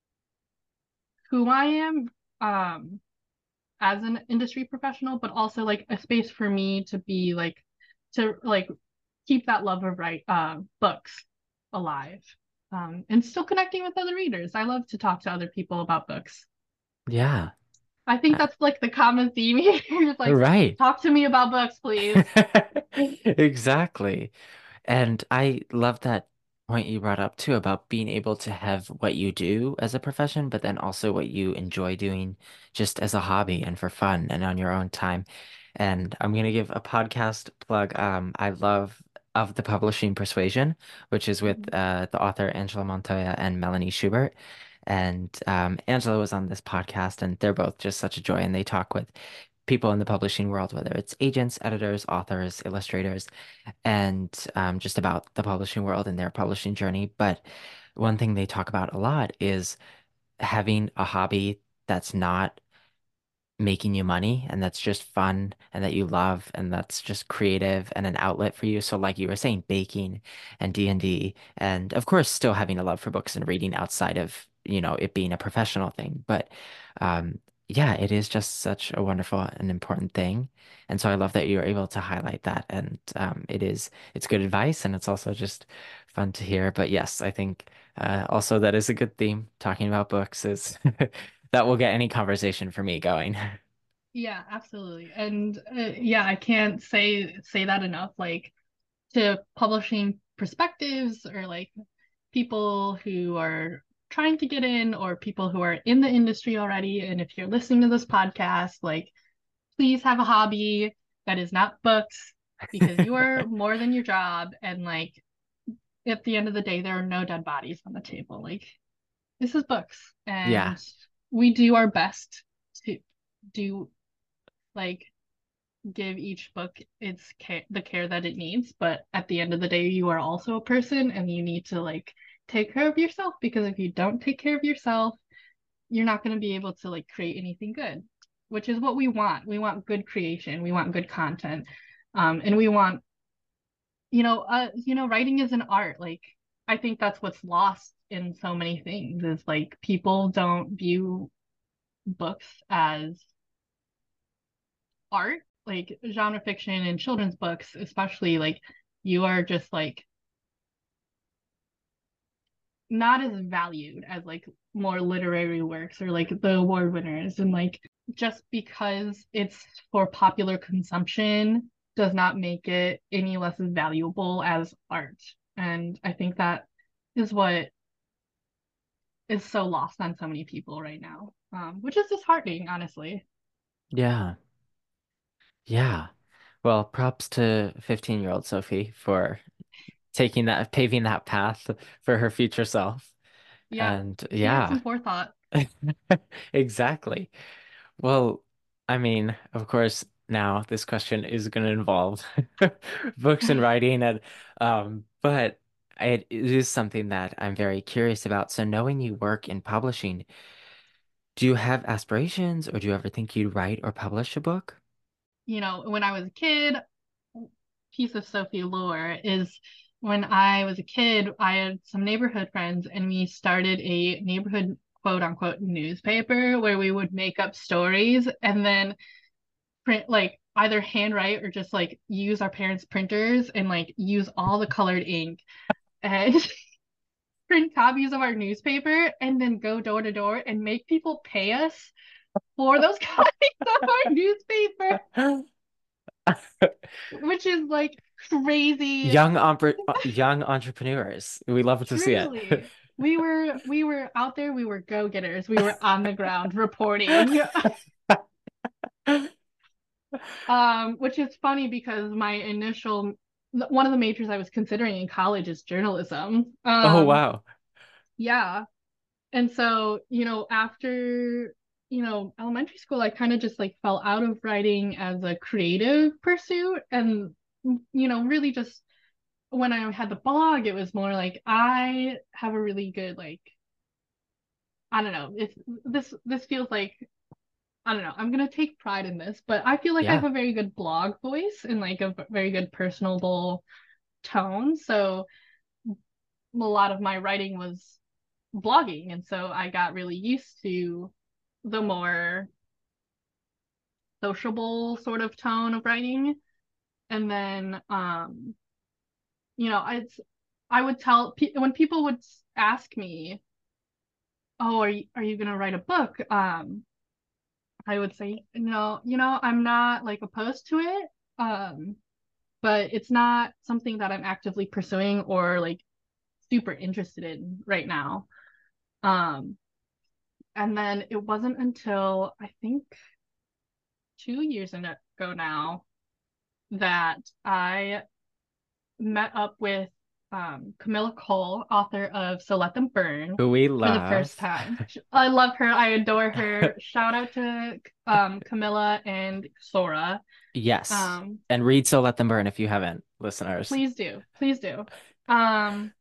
A: who I am um as an industry professional, but also like a space for me to be like to like keep that love of write uh books alive. Um, and still connecting with other readers. I love to talk to other people about books.
B: Yeah.
A: I think
B: Uh,
A: that's like the common theme here. It's like,
B: Right.
A: talk to me about books, please.
B: Exactly. And I love that point you brought up too about being able to have what you do as a profession, but then also what you enjoy doing just as a hobby and for fun and on your own time. And I'm gonna give a podcast plug. Um, I love Of the Publishing Persuasion, which is with
A: Mhm.
B: uh, the author Angela Montoya and Melanie Schubert. And um, Angela was on this podcast, and they're both just such a joy. And they talk with people in the publishing world, whether it's agents, editors, authors, illustrators, and um, just about the publishing world and their publishing journey. But one thing they talk about a lot is having a hobby that's not making you money and that's just fun and that you love and that's just creative and an outlet for you. So like you were saying, baking and D and D and of course still having a love for books and reading outside of, you know, it being a professional thing. But um yeah, it is just such a wonderful and important thing. And so I love that you're able to highlight that and um it is it's good advice and it's also just fun to hear. But yes, I think uh also that is a good theme. Talking about books is that will get any conversation for me going.
A: Yeah, absolutely. And uh, yeah, I can't say say that enough. Like to publishing perspectives or like people who are trying to get in or people who are in the industry already. And if you're listening to this podcast, like please have a hobby that is not books because you are more than your job. And like at the end of the day, there are no dead bodies on the table. Like this is books
B: Yeah.
A: and we do our best to do like give each book its care the care that it needs, but at the end of the day you are also a person and you need to like take care of yourself because if you don't take care of yourself you're not going to be able to like create anything good, which is what we want. We want good creation, we want good content, um and we want you know uh you know writing is an art. Like I think that's what's lost in so many things is like people don't view books as art, like genre fiction and children's books, especially like you are just like not as valued as like more literary works or like the award winners. And like just because it's for popular consumption does not make it any less valuable as art. And I think that is what is so lost on so many people right now, um, which is disheartening, honestly.
B: Yeah. Yeah. Well, props to fifteen year old Sophie for taking that, paving that path for her future self.
A: Yeah,
B: And
A: she had
B: yeah,
A: some forethought.
B: exactly. Well, I mean, of course, now this question is going to involve books and writing and um, but it, it is something that I'm very curious about. So knowing you work in publishing, do you have aspirations or do you ever think you'd write or publish a book?
A: You know, when I was a kid, piece of Sophie lore is when I was a kid, I had some neighborhood friends and we started a neighborhood quote unquote newspaper where we would make up stories and then print like either handwrite or just like use our parents' printers and like use all the colored ink and print copies of our newspaper and then go door to door and make people pay us for those copies of our newspaper, which is like crazy.
B: Young, empre- uh, young entrepreneurs. We love to see it.
A: Truly. We were we were out there, we were go-getters. We were on the ground reporting. Um, which is funny because my initial one of the majors I was considering in college is journalism.
B: Oh,
A: Um,
B: wow.
A: yeah. And so, you know, after, you know, elementary school, I kind of just like fell out of writing as a creative pursuit. And, you know, really just when I had the blog, it was more like I have a really good, like, I don't know, it's this this feels like I don't know, I'm gonna take pride in this, but I feel like I have
B: Yeah.
A: a very good blog voice and like a very good personable tone. So a lot of my writing was blogging. And so I got really used to the more sociable sort of tone of writing. And then, um, you know, I I would tell when people would ask me, "Oh, are you are you gonna write a book?" Um, I would say, "No, you know, I'm not like opposed to it, um, but it's not something that I'm actively pursuing or like super interested in right now." Um, and then it wasn't until I think two years ago now that I met up with um, Camilla Cole, author of So Let Them Burn,
B: Who we
A: for the first
B: love.
A: time. I love her. I adore her. Shout out to um, Camilla and Sora.
B: Yes.
A: Um,
B: And read So Let Them Burn if you haven't, listeners.
A: please do. Please do. Um,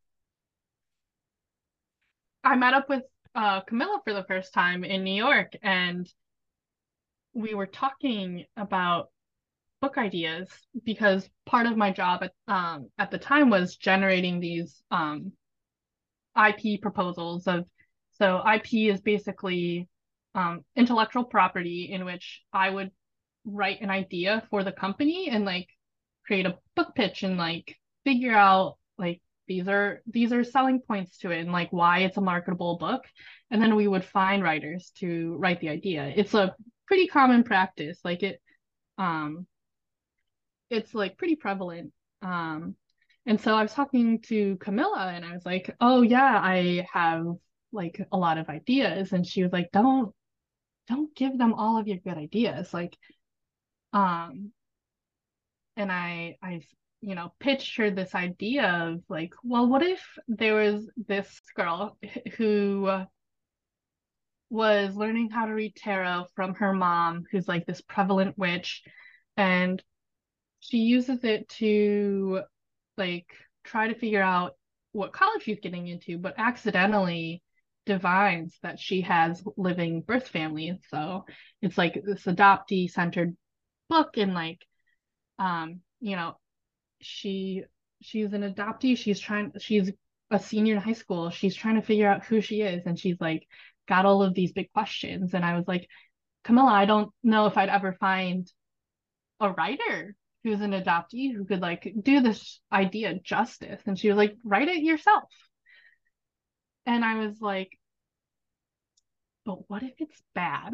A: I met up with uh, Camilla for the first time in New York, and we were talking about book ideas because part of my job at um at the time was generating these um I P proposals of so I P is basically um intellectual property in which I would write an idea for the company and like create a book pitch and like figure out like these are these are selling points to it and like why it's a marketable book, and then we would find writers to write the idea. It's a pretty common practice, like it um it's like pretty prevalent. Um, and so I was talking to Camilla and I was like, "Oh yeah, I have like a lot of ideas." And she was like, "Don't don't give them all of your good ideas." Like, um, and I I you know, pitched her this idea of like, well, what if there was this girl who was learning how to read tarot from her mom, who's like this prevalent witch, and she uses it to like try to figure out what college she's getting into, but accidentally divines that she has living birth family. So it's like this adoptee centered book, and like um, you know, she she's an adoptee, she's trying she's a senior in high school, she's trying to figure out who she is, and she's like got all of these big questions. And I was like, Camilla, I don't know if I'd ever find a writer who's an adoptee who could like do this idea justice. And she was like, write it yourself. And I was like, but what if it's bad?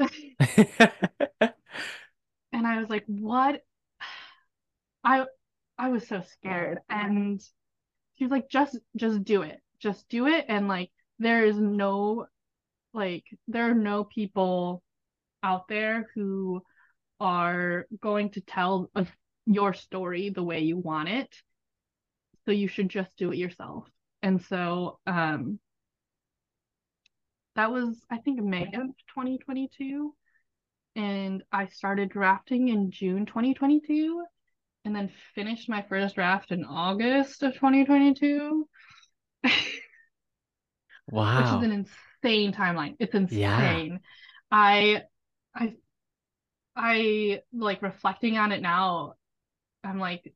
A: And I was like, what? I I was so scared. And she was like, just just do it. Just do it. And like there is no like there are no people out there who are going to tell a, your story the way you want it. So you should just do it yourself. And so um that was I think May of twenty twenty-two, and I started drafting in June twenty twenty-two and then finished my first draft in August of twenty twenty-two, which is
B: Wow.
A: an insane timeline. It's
B: Yeah.
A: insane. I I I like reflecting on it now, I'm like,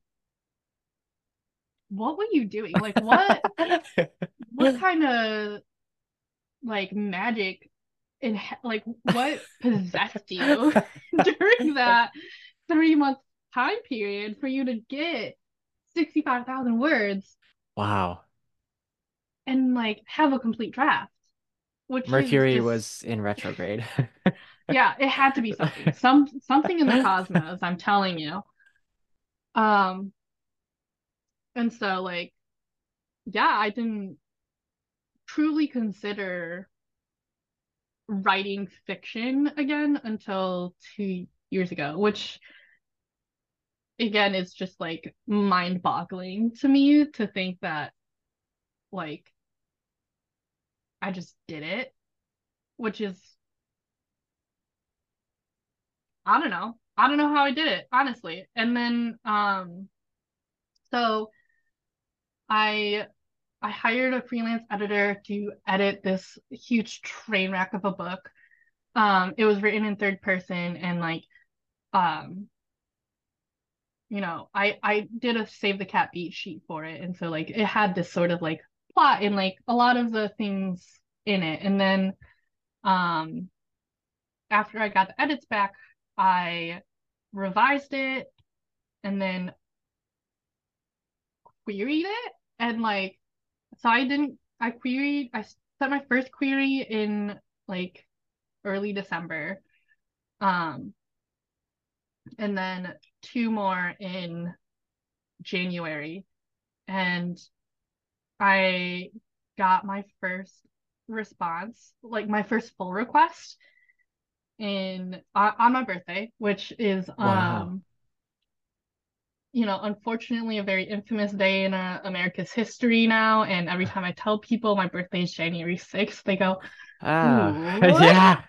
A: what were you doing? Like what what kind of like magic and like what possessed you during that three month time period for you to get sixty-five thousand words
B: Wow.
A: and like have a complete draft, which is
B: Mercury
A: just
B: was in retrograde.
A: yeah, it had to be something. Some something in the cosmos, I'm telling you. Um, and so like yeah, I didn't truly consider writing fiction again until two years ago, which again is just like mind-boggling to me to think that like I just did it, which is I don't know. I don't know how I did it, honestly. And then um so I I hired a freelance editor to edit this huge train wreck of a book. Um it was written in third person and like um you know, I I did a Save the Cat beat sheet for it, and so like it had this sort of like plot and like a lot of the things in it. And then um after I got the edits back, I revised it and then queried it, and like so I didn't I queried I sent my first query in like early December, um and then two more in January, and I got my first response, like my first full request in uh, on my birthday, which is
B: Wow.
A: um you know, unfortunately a very infamous day in uh, America's history now. And every time I tell people my birthday is January sixth, they go,
B: Oh,
A: "Ooh."
B: yeah.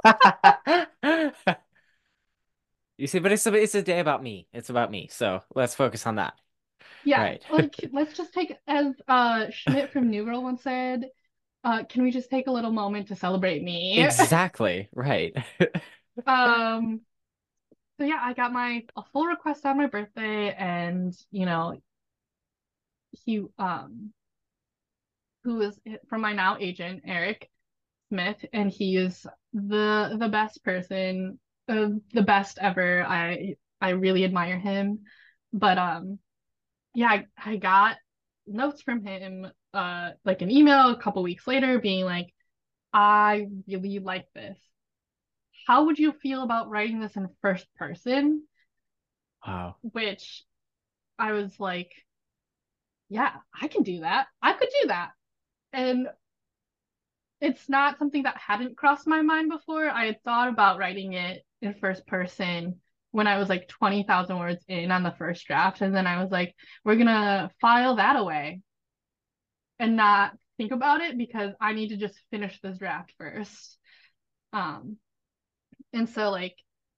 B: You see, but it's a, it's a day about me. It's about me. So let's focus on that.
A: Yeah,
B: Right.
A: like let's just take as uh Schmidt from New Girl once said, uh, can we just take a little moment to celebrate me?
B: Exactly. Right.
A: Um, so yeah, I got my a full request on my birthday, and you know, he um who is from my now agent, Eric Smith, and he is the the best person, uh, the best ever. I I really admire him. But um yeah, I, I got notes from him, uh like an email a couple weeks later being like, I really like this. How would you feel about writing this in first person?
B: Wow.
A: Which I was like, yeah, I can do that. I could do that. And it's not something that hadn't crossed my mind before. I had thought about writing it in first person when I was like twenty thousand words in on the first draft. And then I was like, we're going to file that away and not think about it because I need to just finish this draft first. Um, and so like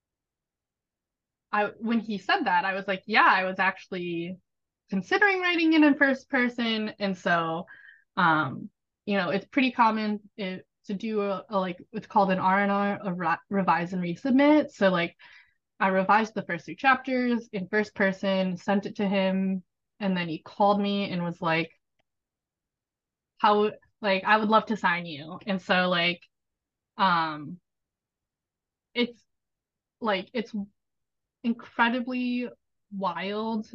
A: I when he said that, I was like, yeah, I was actually considering writing it in first person. And so um, you know, it's pretty common it, to do a, a like it's called an R and R, a re- revise and resubmit. So like I revised the first two chapters in first person, sent it to him, and then he called me and was like, how like I would love to sign you. And so like um it's like it's incredibly wild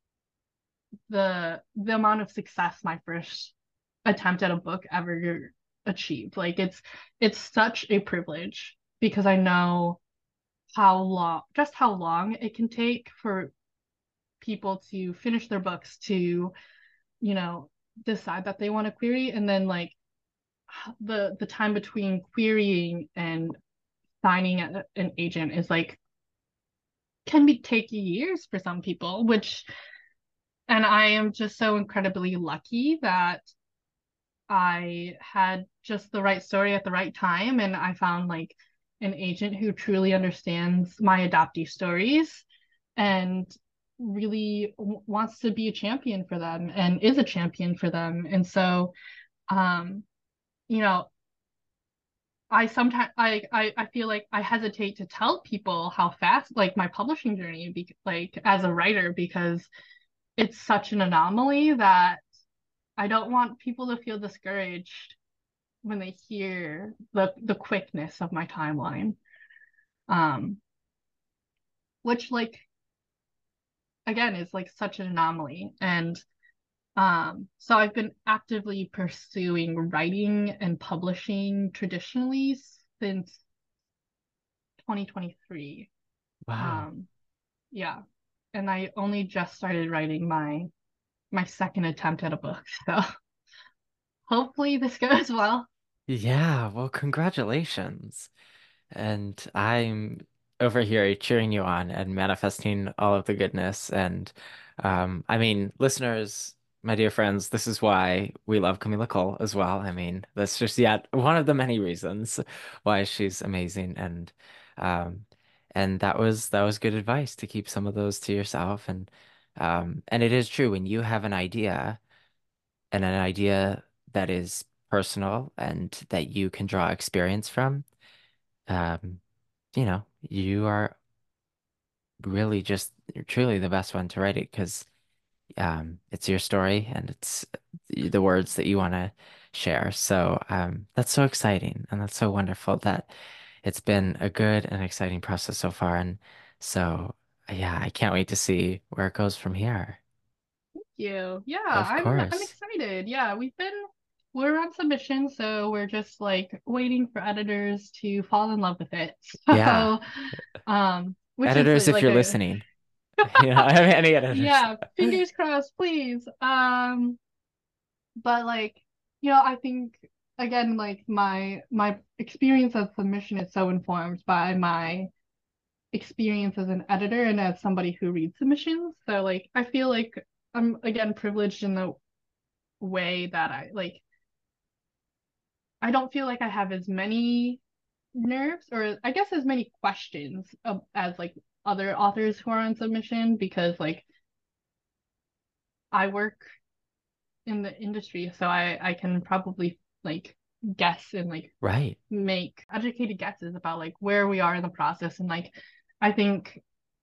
A: the the amount of success my first attempt at a book ever achieved. Like it's it's such a privilege because I know how long just how long it can take for people to finish their books, to you know decide that they want to query, and then like the the time between querying and signing a, an agent is like can be take years for some people, which and I am just so incredibly lucky that I had just the right story at the right time, and I found like an agent who truly understands my adoptee stories and really w- wants to be a champion for them and is a champion for them. And so, um, you know, I sometimes I, I I feel like I hesitate to tell people how fast like my publishing journey be like as a writer because it's such an anomaly that I don't want people to feel discouraged when they hear the the quickness of my timeline. Um, which like again is like such an anomaly. And um, so I've been actively pursuing writing and publishing traditionally since twenty twenty-three.
B: Wow.
A: Um, yeah. And I only just started writing my my second attempt at a book. So hopefully this goes well.
B: Yeah, well, congratulations. And I'm over here cheering you on and manifesting all of the goodness. And um, I mean, listeners, my dear friends, this is why we love Camila Cole as well. I mean, that's just yet one of the many reasons why she's amazing. And um, and that was that was good advice to keep some of those to yourself. And um, and it is true when you have an idea and an idea that is personal and that you can draw experience from. Um, you know, you are really just truly the best one to write it because um, it's your story and it's the words that you want to share. So um, that's so exciting and that's so wonderful that it's been a good and exciting process so far. And so, yeah, I can't wait to see where it goes from here.
A: You. Yeah,
B: Of
A: I'm I'm
B: course.
A: excited. Yeah, we've been we're on submission, so we're just like waiting for editors to fall in love with it.
B: Yeah.
A: So, um, which is
B: Editors, if
A: like
B: you're
A: a
B: listening, you know, I have any editors.
A: yeah, fingers crossed, please. Um, but like, you know, I think again, like my my experience as submission is so informed by my experience as an editor and as somebody who reads submissions. So like I feel like I'm again privileged in the way that I like I don't feel like I have as many nerves or I guess as many questions of, as like other authors who are on submission because like I work in the industry so I I can probably like guess and like
B: Right.
A: make educated guesses about like where we are in the process and like I think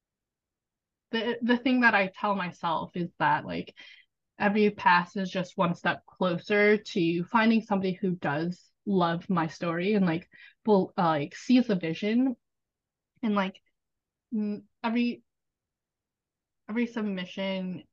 A: the the thing that I tell myself is that like every pass is just one step closer to finding somebody who does love my story and like will uh, like sees the vision and like every every submission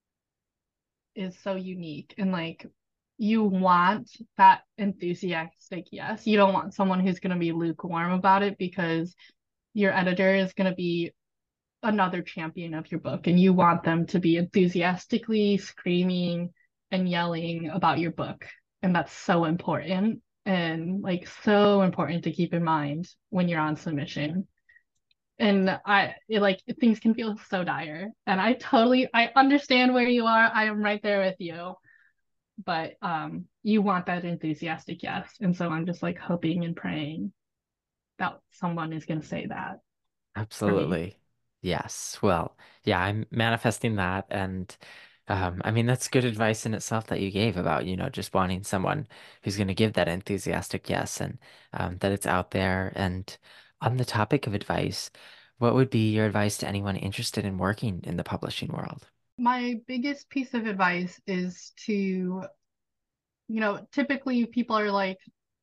A: is so unique and like you want that enthusiastic yes. You don't want someone who's going to be lukewarm about it because your editor is going to be another champion of your book and you want them to be enthusiastically screaming and yelling about your book. And that's so important and like so important to keep in mind when you're on submission. And I it, like things can feel so dire. And I totally I understand where you are. I am right there with you. But um you want that enthusiastic yes. And so I'm just like hoping and praying that someone is gonna say that for me.
B: Absolutely. Yes. Well, yeah, I'm manifesting that. And um, I mean, that's good advice in itself that you gave about, you know, just wanting someone who's going to give that enthusiastic yes and um, that it's out there. And on the topic of advice, what would be your advice to anyone interested in working in the publishing world?
A: My biggest piece of advice is to, you know, typically people are like,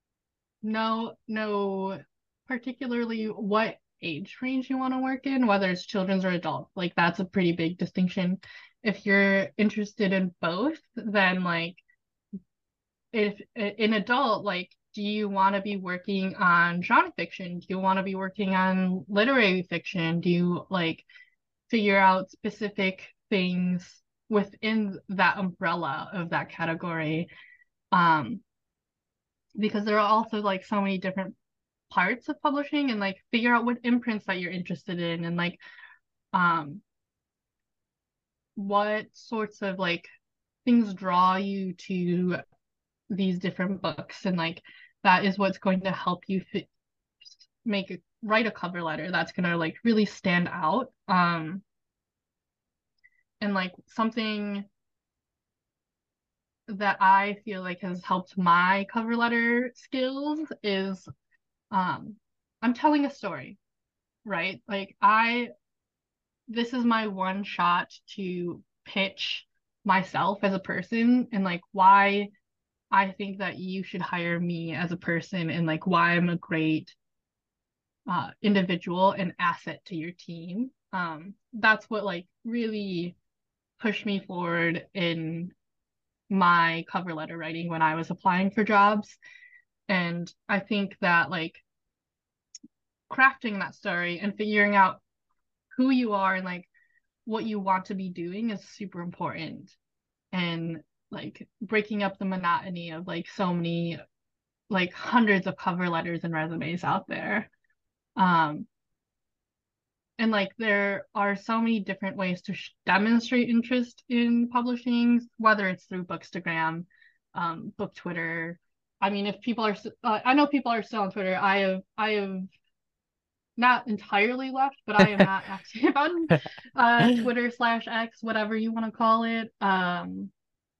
A: no, no, particularly what age range you want to work in, whether it's children's or adult. Like that's a pretty big distinction. If you're interested in both, then like if in adult, like do you want to be working on genre fiction? Do you want to be working on literary fiction? Do you like figure out specific things within that umbrella of that category? Um, because there are also like so many different parts of publishing and like figure out what imprints that you're interested in and like um what sorts of like things draw you to these different books and like that is what's going to help you fit, make a, write a cover letter that's going to like really stand out um and like something that I feel like has helped my cover letter skills is um I'm telling a story, right? Like I this is my one shot to pitch myself as a person and like why I think that you should hire me as a person and like why I'm a great uh, individual and asset to your team. Um, that's what like really pushed me forward in my cover letter writing when I was applying for jobs. And I think that like crafting that story and figuring out who you are and like what you want to be doing is super important. And like breaking up the monotony of like so many like hundreds of cover letters and resumes out there. Um, and like there are so many different ways to sh- demonstrate interest in publishing, whether it's through Bookstagram, um, Book Twitter. I mean, if people are, uh, I know people are still on Twitter. I have, I have not entirely left, but I am not active on uh, Twitter slash X, whatever you want to call it. Um,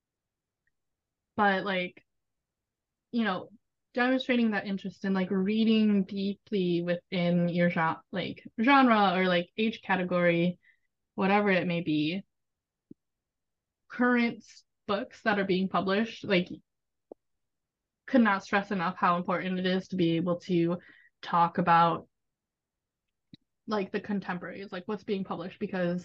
A: but like, you know, demonstrating that interest in like reading deeply within your genre, like genre or like age category, whatever it may be, current books that are being published, like could not stress enough how important it is to be able to talk about like the contemporaries, like what's being published, because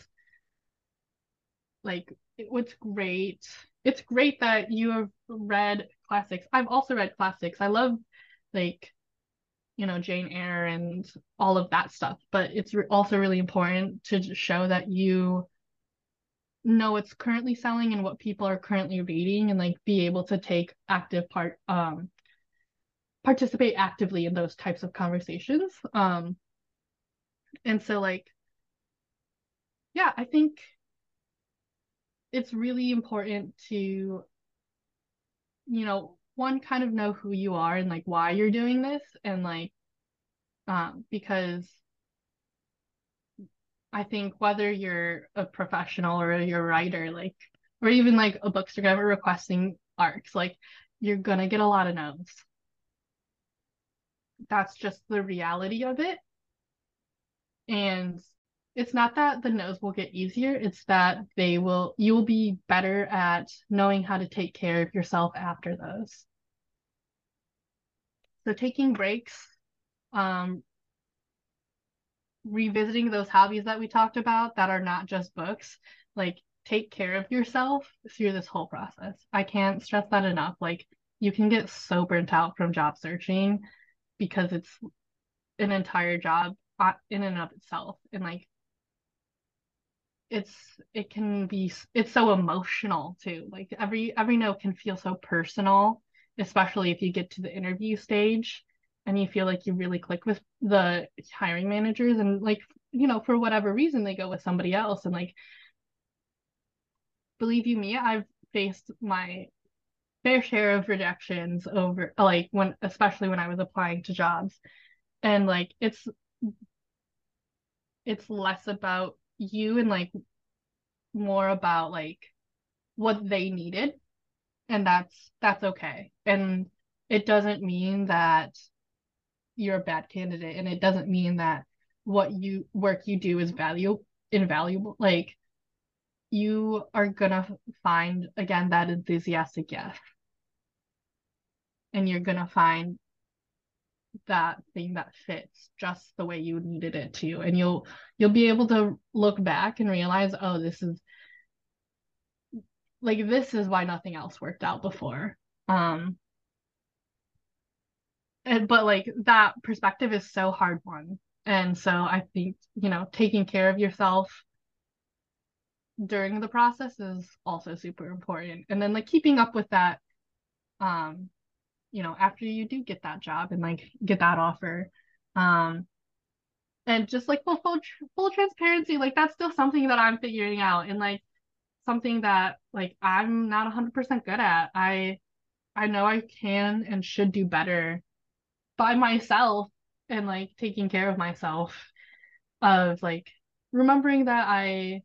A: like it, what's great, it's great that you have read classics. I've also read classics. I love like you know Jane Eyre and all of that stuff, but it's re- also really important to show that you know what's currently selling and what people are currently reading, and like be able to take active part um participate actively in those types of conversations. Um and so like yeah, I think it's really important to, you know, one, kind of know who you are and like why you're doing this, and like um because I think whether you're a professional or you're a writer, like or even like a bookstagrammer requesting arcs, like you're gonna get a lot of no's. That's just the reality of it. And it's not that the no's will get easier, it's that they will you will be better at knowing how to take care of yourself after those. So taking breaks, um, revisiting those hobbies that we talked about that are not just books, like take care of yourself through this whole process. I can't stress that enough. Like you can get so burnt out from job searching because it's an entire job uh, in and of itself. And like it's it can be it's so emotional too. Like every every note can feel so personal, especially if you get to the interview stage and you feel like you really click with the hiring managers, and like you know for whatever reason they go with somebody else, and like believe you me, I've faced my fair share of rejections over like when especially when I was applying to jobs, and like it's it's less about you and like more about like what they needed, and that's that's okay. And it doesn't mean that you're a bad candidate, and it doesn't mean that what you work you do is value invaluable. Like you are gonna find again that enthusiastic yes, and you're gonna find that thing that fits just the way you needed it to, and you'll you'll be able to look back and realize, oh, this is like this is why nothing else worked out before. Um and, but like that perspective is so hard won. And so I think, you know, taking care of yourself during the process is also super important. And then like keeping up with that, um, you know, after you do get that job and like get that offer. Um, and just like full full, full transparency, like that's still something that I'm figuring out, and like something that like I'm not one hundred percent good at. I I know I can and should do better by myself, and like taking care of myself, of like remembering that I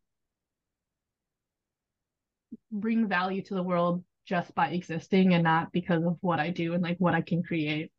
A: bring value to the world just by existing and not because of what I do and like what I can create.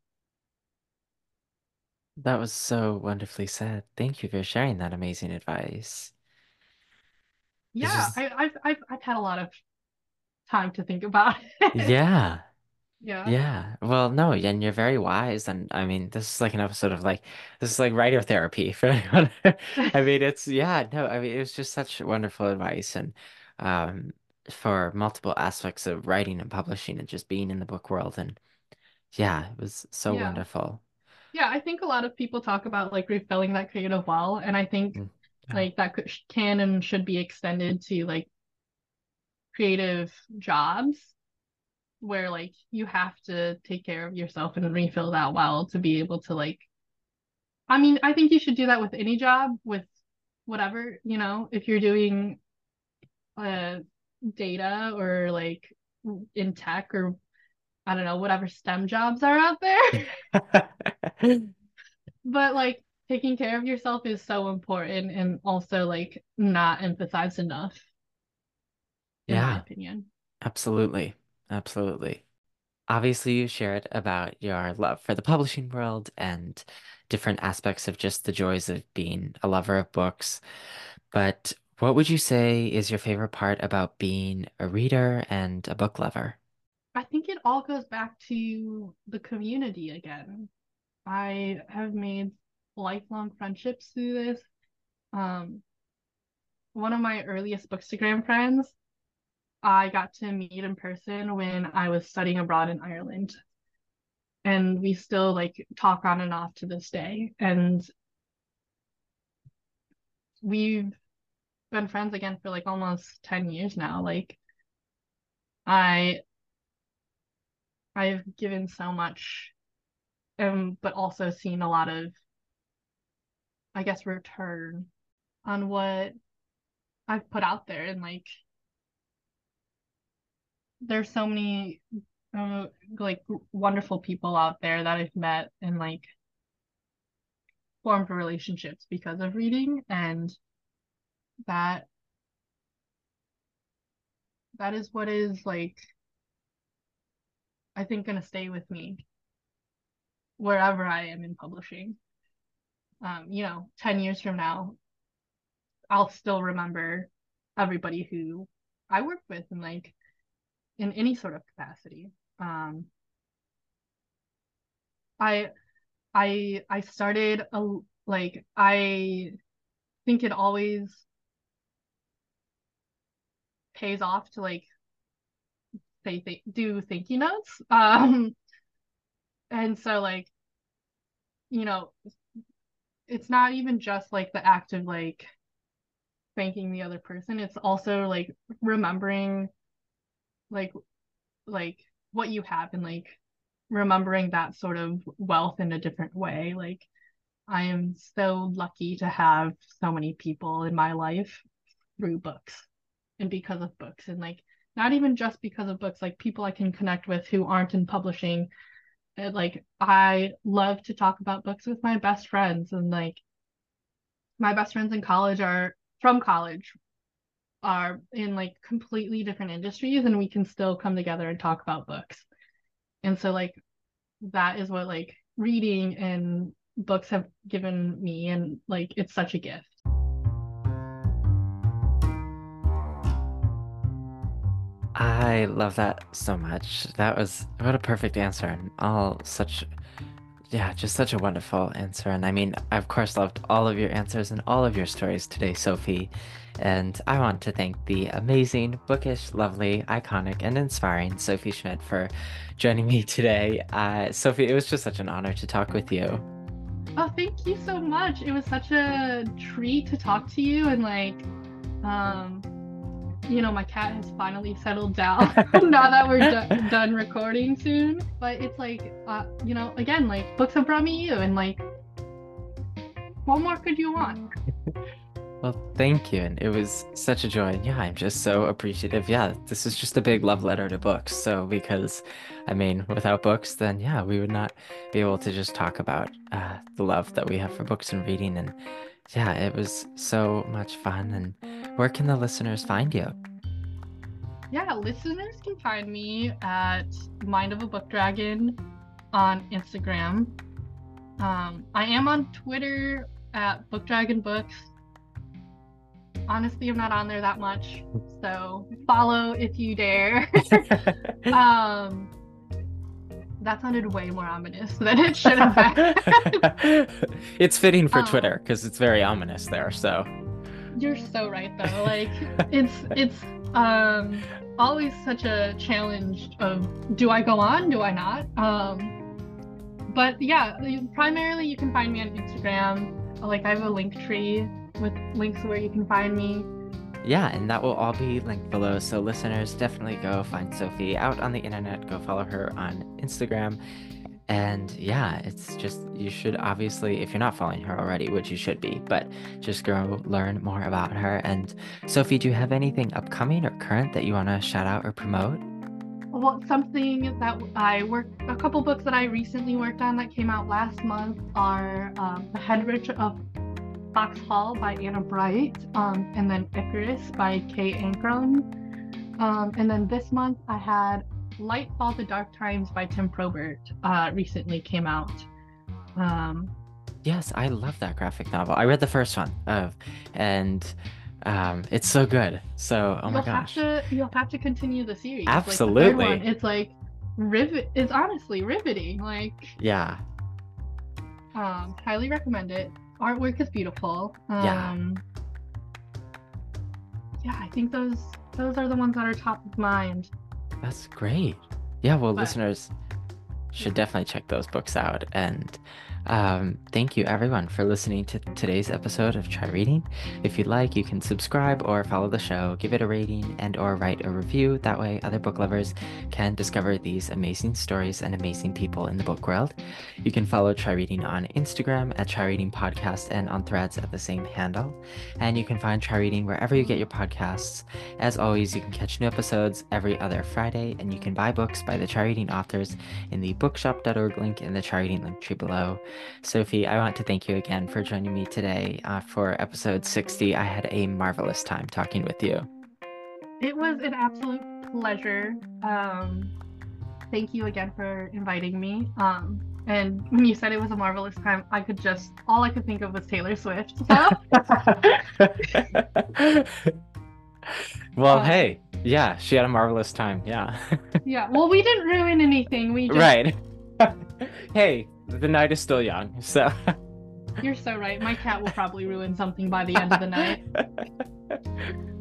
B: That was so wonderfully said. Thank you for sharing that amazing advice. It's
A: Yeah,
B: just,
A: I, I've I've I've had a lot of time to think about it.
B: yeah,
A: Yeah.
B: yeah. Well, no, and you're very wise. And I mean, this is like an episode of like, this is like writer therapy for anyone. I mean, it's, yeah, no, I mean, it was just such wonderful advice. And, um, for multiple aspects of writing and publishing and just being in the book world. And yeah, it was so
A: Yeah.
B: wonderful.
A: Yeah, I think a lot of people talk about like refilling that creative well, and I think
B: Mm. Oh,
A: like that could, can and should be extended to like creative jobs. where like you have to take care of yourself and refill that well to be able to like I mean, I think you should do that with any job, with whatever, you know, if you're doing uh data or like in tech or I don't know, whatever STEM jobs are out there. But like taking care of yourself is so important and also like not emphasized enough, in my
B: Yeah,
A: opinion.
B: absolutely. Absolutely. Obviously, you shared about your love for the publishing world and different aspects of just the joys of being a lover of books. But what would you say is your favorite part about being a reader and a book lover?
A: I think it all goes back to the community again. I have made lifelong friendships through this. Um, one of my earliest Bookstagram friends, I got to meet in person when I was studying abroad in Ireland. And we still like talk on and off to this day. And we've been friends again for like almost ten years now. Like I I've given so much um but also seen a lot of I guess return on what I've put out there and like there's so many uh, like wonderful people out there that I've met and like formed relationships because of reading and that that is what is like I think gonna stay with me wherever I am in publishing. Um, you know, ten years from now, I'll still remember everybody who I work with and like in any sort of capacity. Um, I I I started a like I think it always pays off to like say th do thank you notes. Um, and so like you know, it's not even just like the act of like thanking the other person. It's also like remembering like like what you have and like remembering that sort of wealth in a different way. Like I am so lucky to have so many people in my life through books and because of books and like not even just because of books, like people I can connect with who aren't in publishing. And, like I love to talk about books with my best friends and like my best friends in college are from college are in like completely different industries and we can still come together and talk about books. And so like that is what like reading and books have given me and like it's such a gift.
B: I love that so much. That was what a perfect answer and all such, yeah, just such a wonderful answer. And I mean, I of course loved all of your answers and all of your stories today, Sophie. And I want to thank the amazing, bookish, lovely, iconic, and inspiring Sophie Schmidt for joining me today. Uh, Sophie, it was just such an honor to talk with you.
A: Oh, thank you so much. It was such a treat to talk to you and like um you know, my cat has finally settled down now that we're do done recording soon. But it's like, uh, you know, again, like books have brought me you, and like, what more could you want?
B: Well, thank you. And it was such a joy. And yeah, I'm just so appreciative. Yeah, this is just a big love letter to books. So, because, I mean, without books, then yeah, we would not be able to just talk about uh, the love that we have for books and reading. And yeah, it was so much fun. And where can the listeners find you?
A: Yeah, listeners can find me at Mind of a Book Dragon on Instagram. Um, I am on Twitter at Book Dragon Books. Honestly, I'm not on there that much, so follow if you dare. um, that sounded way more ominous than it should have been.
B: It's fitting for
A: um,
B: Twitter because it's very ominous there. So
A: you're so right, though. Like it's it's um always such a challenge of do I go on, do I not? Um, but yeah, primarily you can find me on Instagram. Like I have a link tree with links where you can find me.
B: Yeah, and that will all be linked below. So listeners, definitely go find Sophie out on the internet. Go follow her on Instagram. And yeah, it's just, you should obviously, if you're not following her already, which you should be, but just go learn more about her. And Sophie, do you have anything upcoming or current that you want to shout out or promote?
A: Well, something that I worked, a couple books that I recently worked on that came out last month are um, The Head Witch of Foxhall by Anna Bright, um, and then Icarus by Kay Ankrum. Um, and then this month I had Light Fall to Dark Times by Tim Probert uh, recently came out. Um,
B: Yes, I love that graphic novel. I read the first one of, and um, it's so good. So, oh my
A: you'll have
B: gosh.
A: to you'll have to continue the series. Like the third one,
B: Absolutely.
A: it's like rivet. It's honestly riveting. Like,
B: Yeah.
A: um, highly recommend it. Artwork is beautiful.
B: Yeah.
A: Um, yeah, I think those those are the ones that are top of mind.
B: That's great. Yeah, well,
A: But
B: listeners
A: yeah.
B: should definitely check those books out. And um, thank you, everyone, for listening to today's episode of Try Reading. If you'd like, you can subscribe or follow the show, give it a rating, and or write a review. That way, other book lovers can discover these amazing stories and amazing people in the book world. You can follow Try Reading on Instagram at Try Reading Podcast and on Threads at the same handle. And you can find Try Reading wherever you get your podcasts. As always, you can catch new episodes every other Friday, and you can buy books by the Try Reading authors in the bookshop dot org link in the Try Reading link tree below. Sophie, I want to thank you again for joining me today uh, for episode sixty. I had a marvelous time talking with you.
A: It was an absolute pleasure. Um, thank you again for inviting me. Um, and when you said it was a marvelous time, I could just, all I could think of was Taylor Swift. So,
B: Well,
A: uh,
B: hey, yeah, she had a marvelous time. Yeah.
A: yeah, well, we didn't ruin anything. We just,
B: Right. Hey, the night is still young, so.
A: you're so right. My cat will probably ruin something by the end of the night.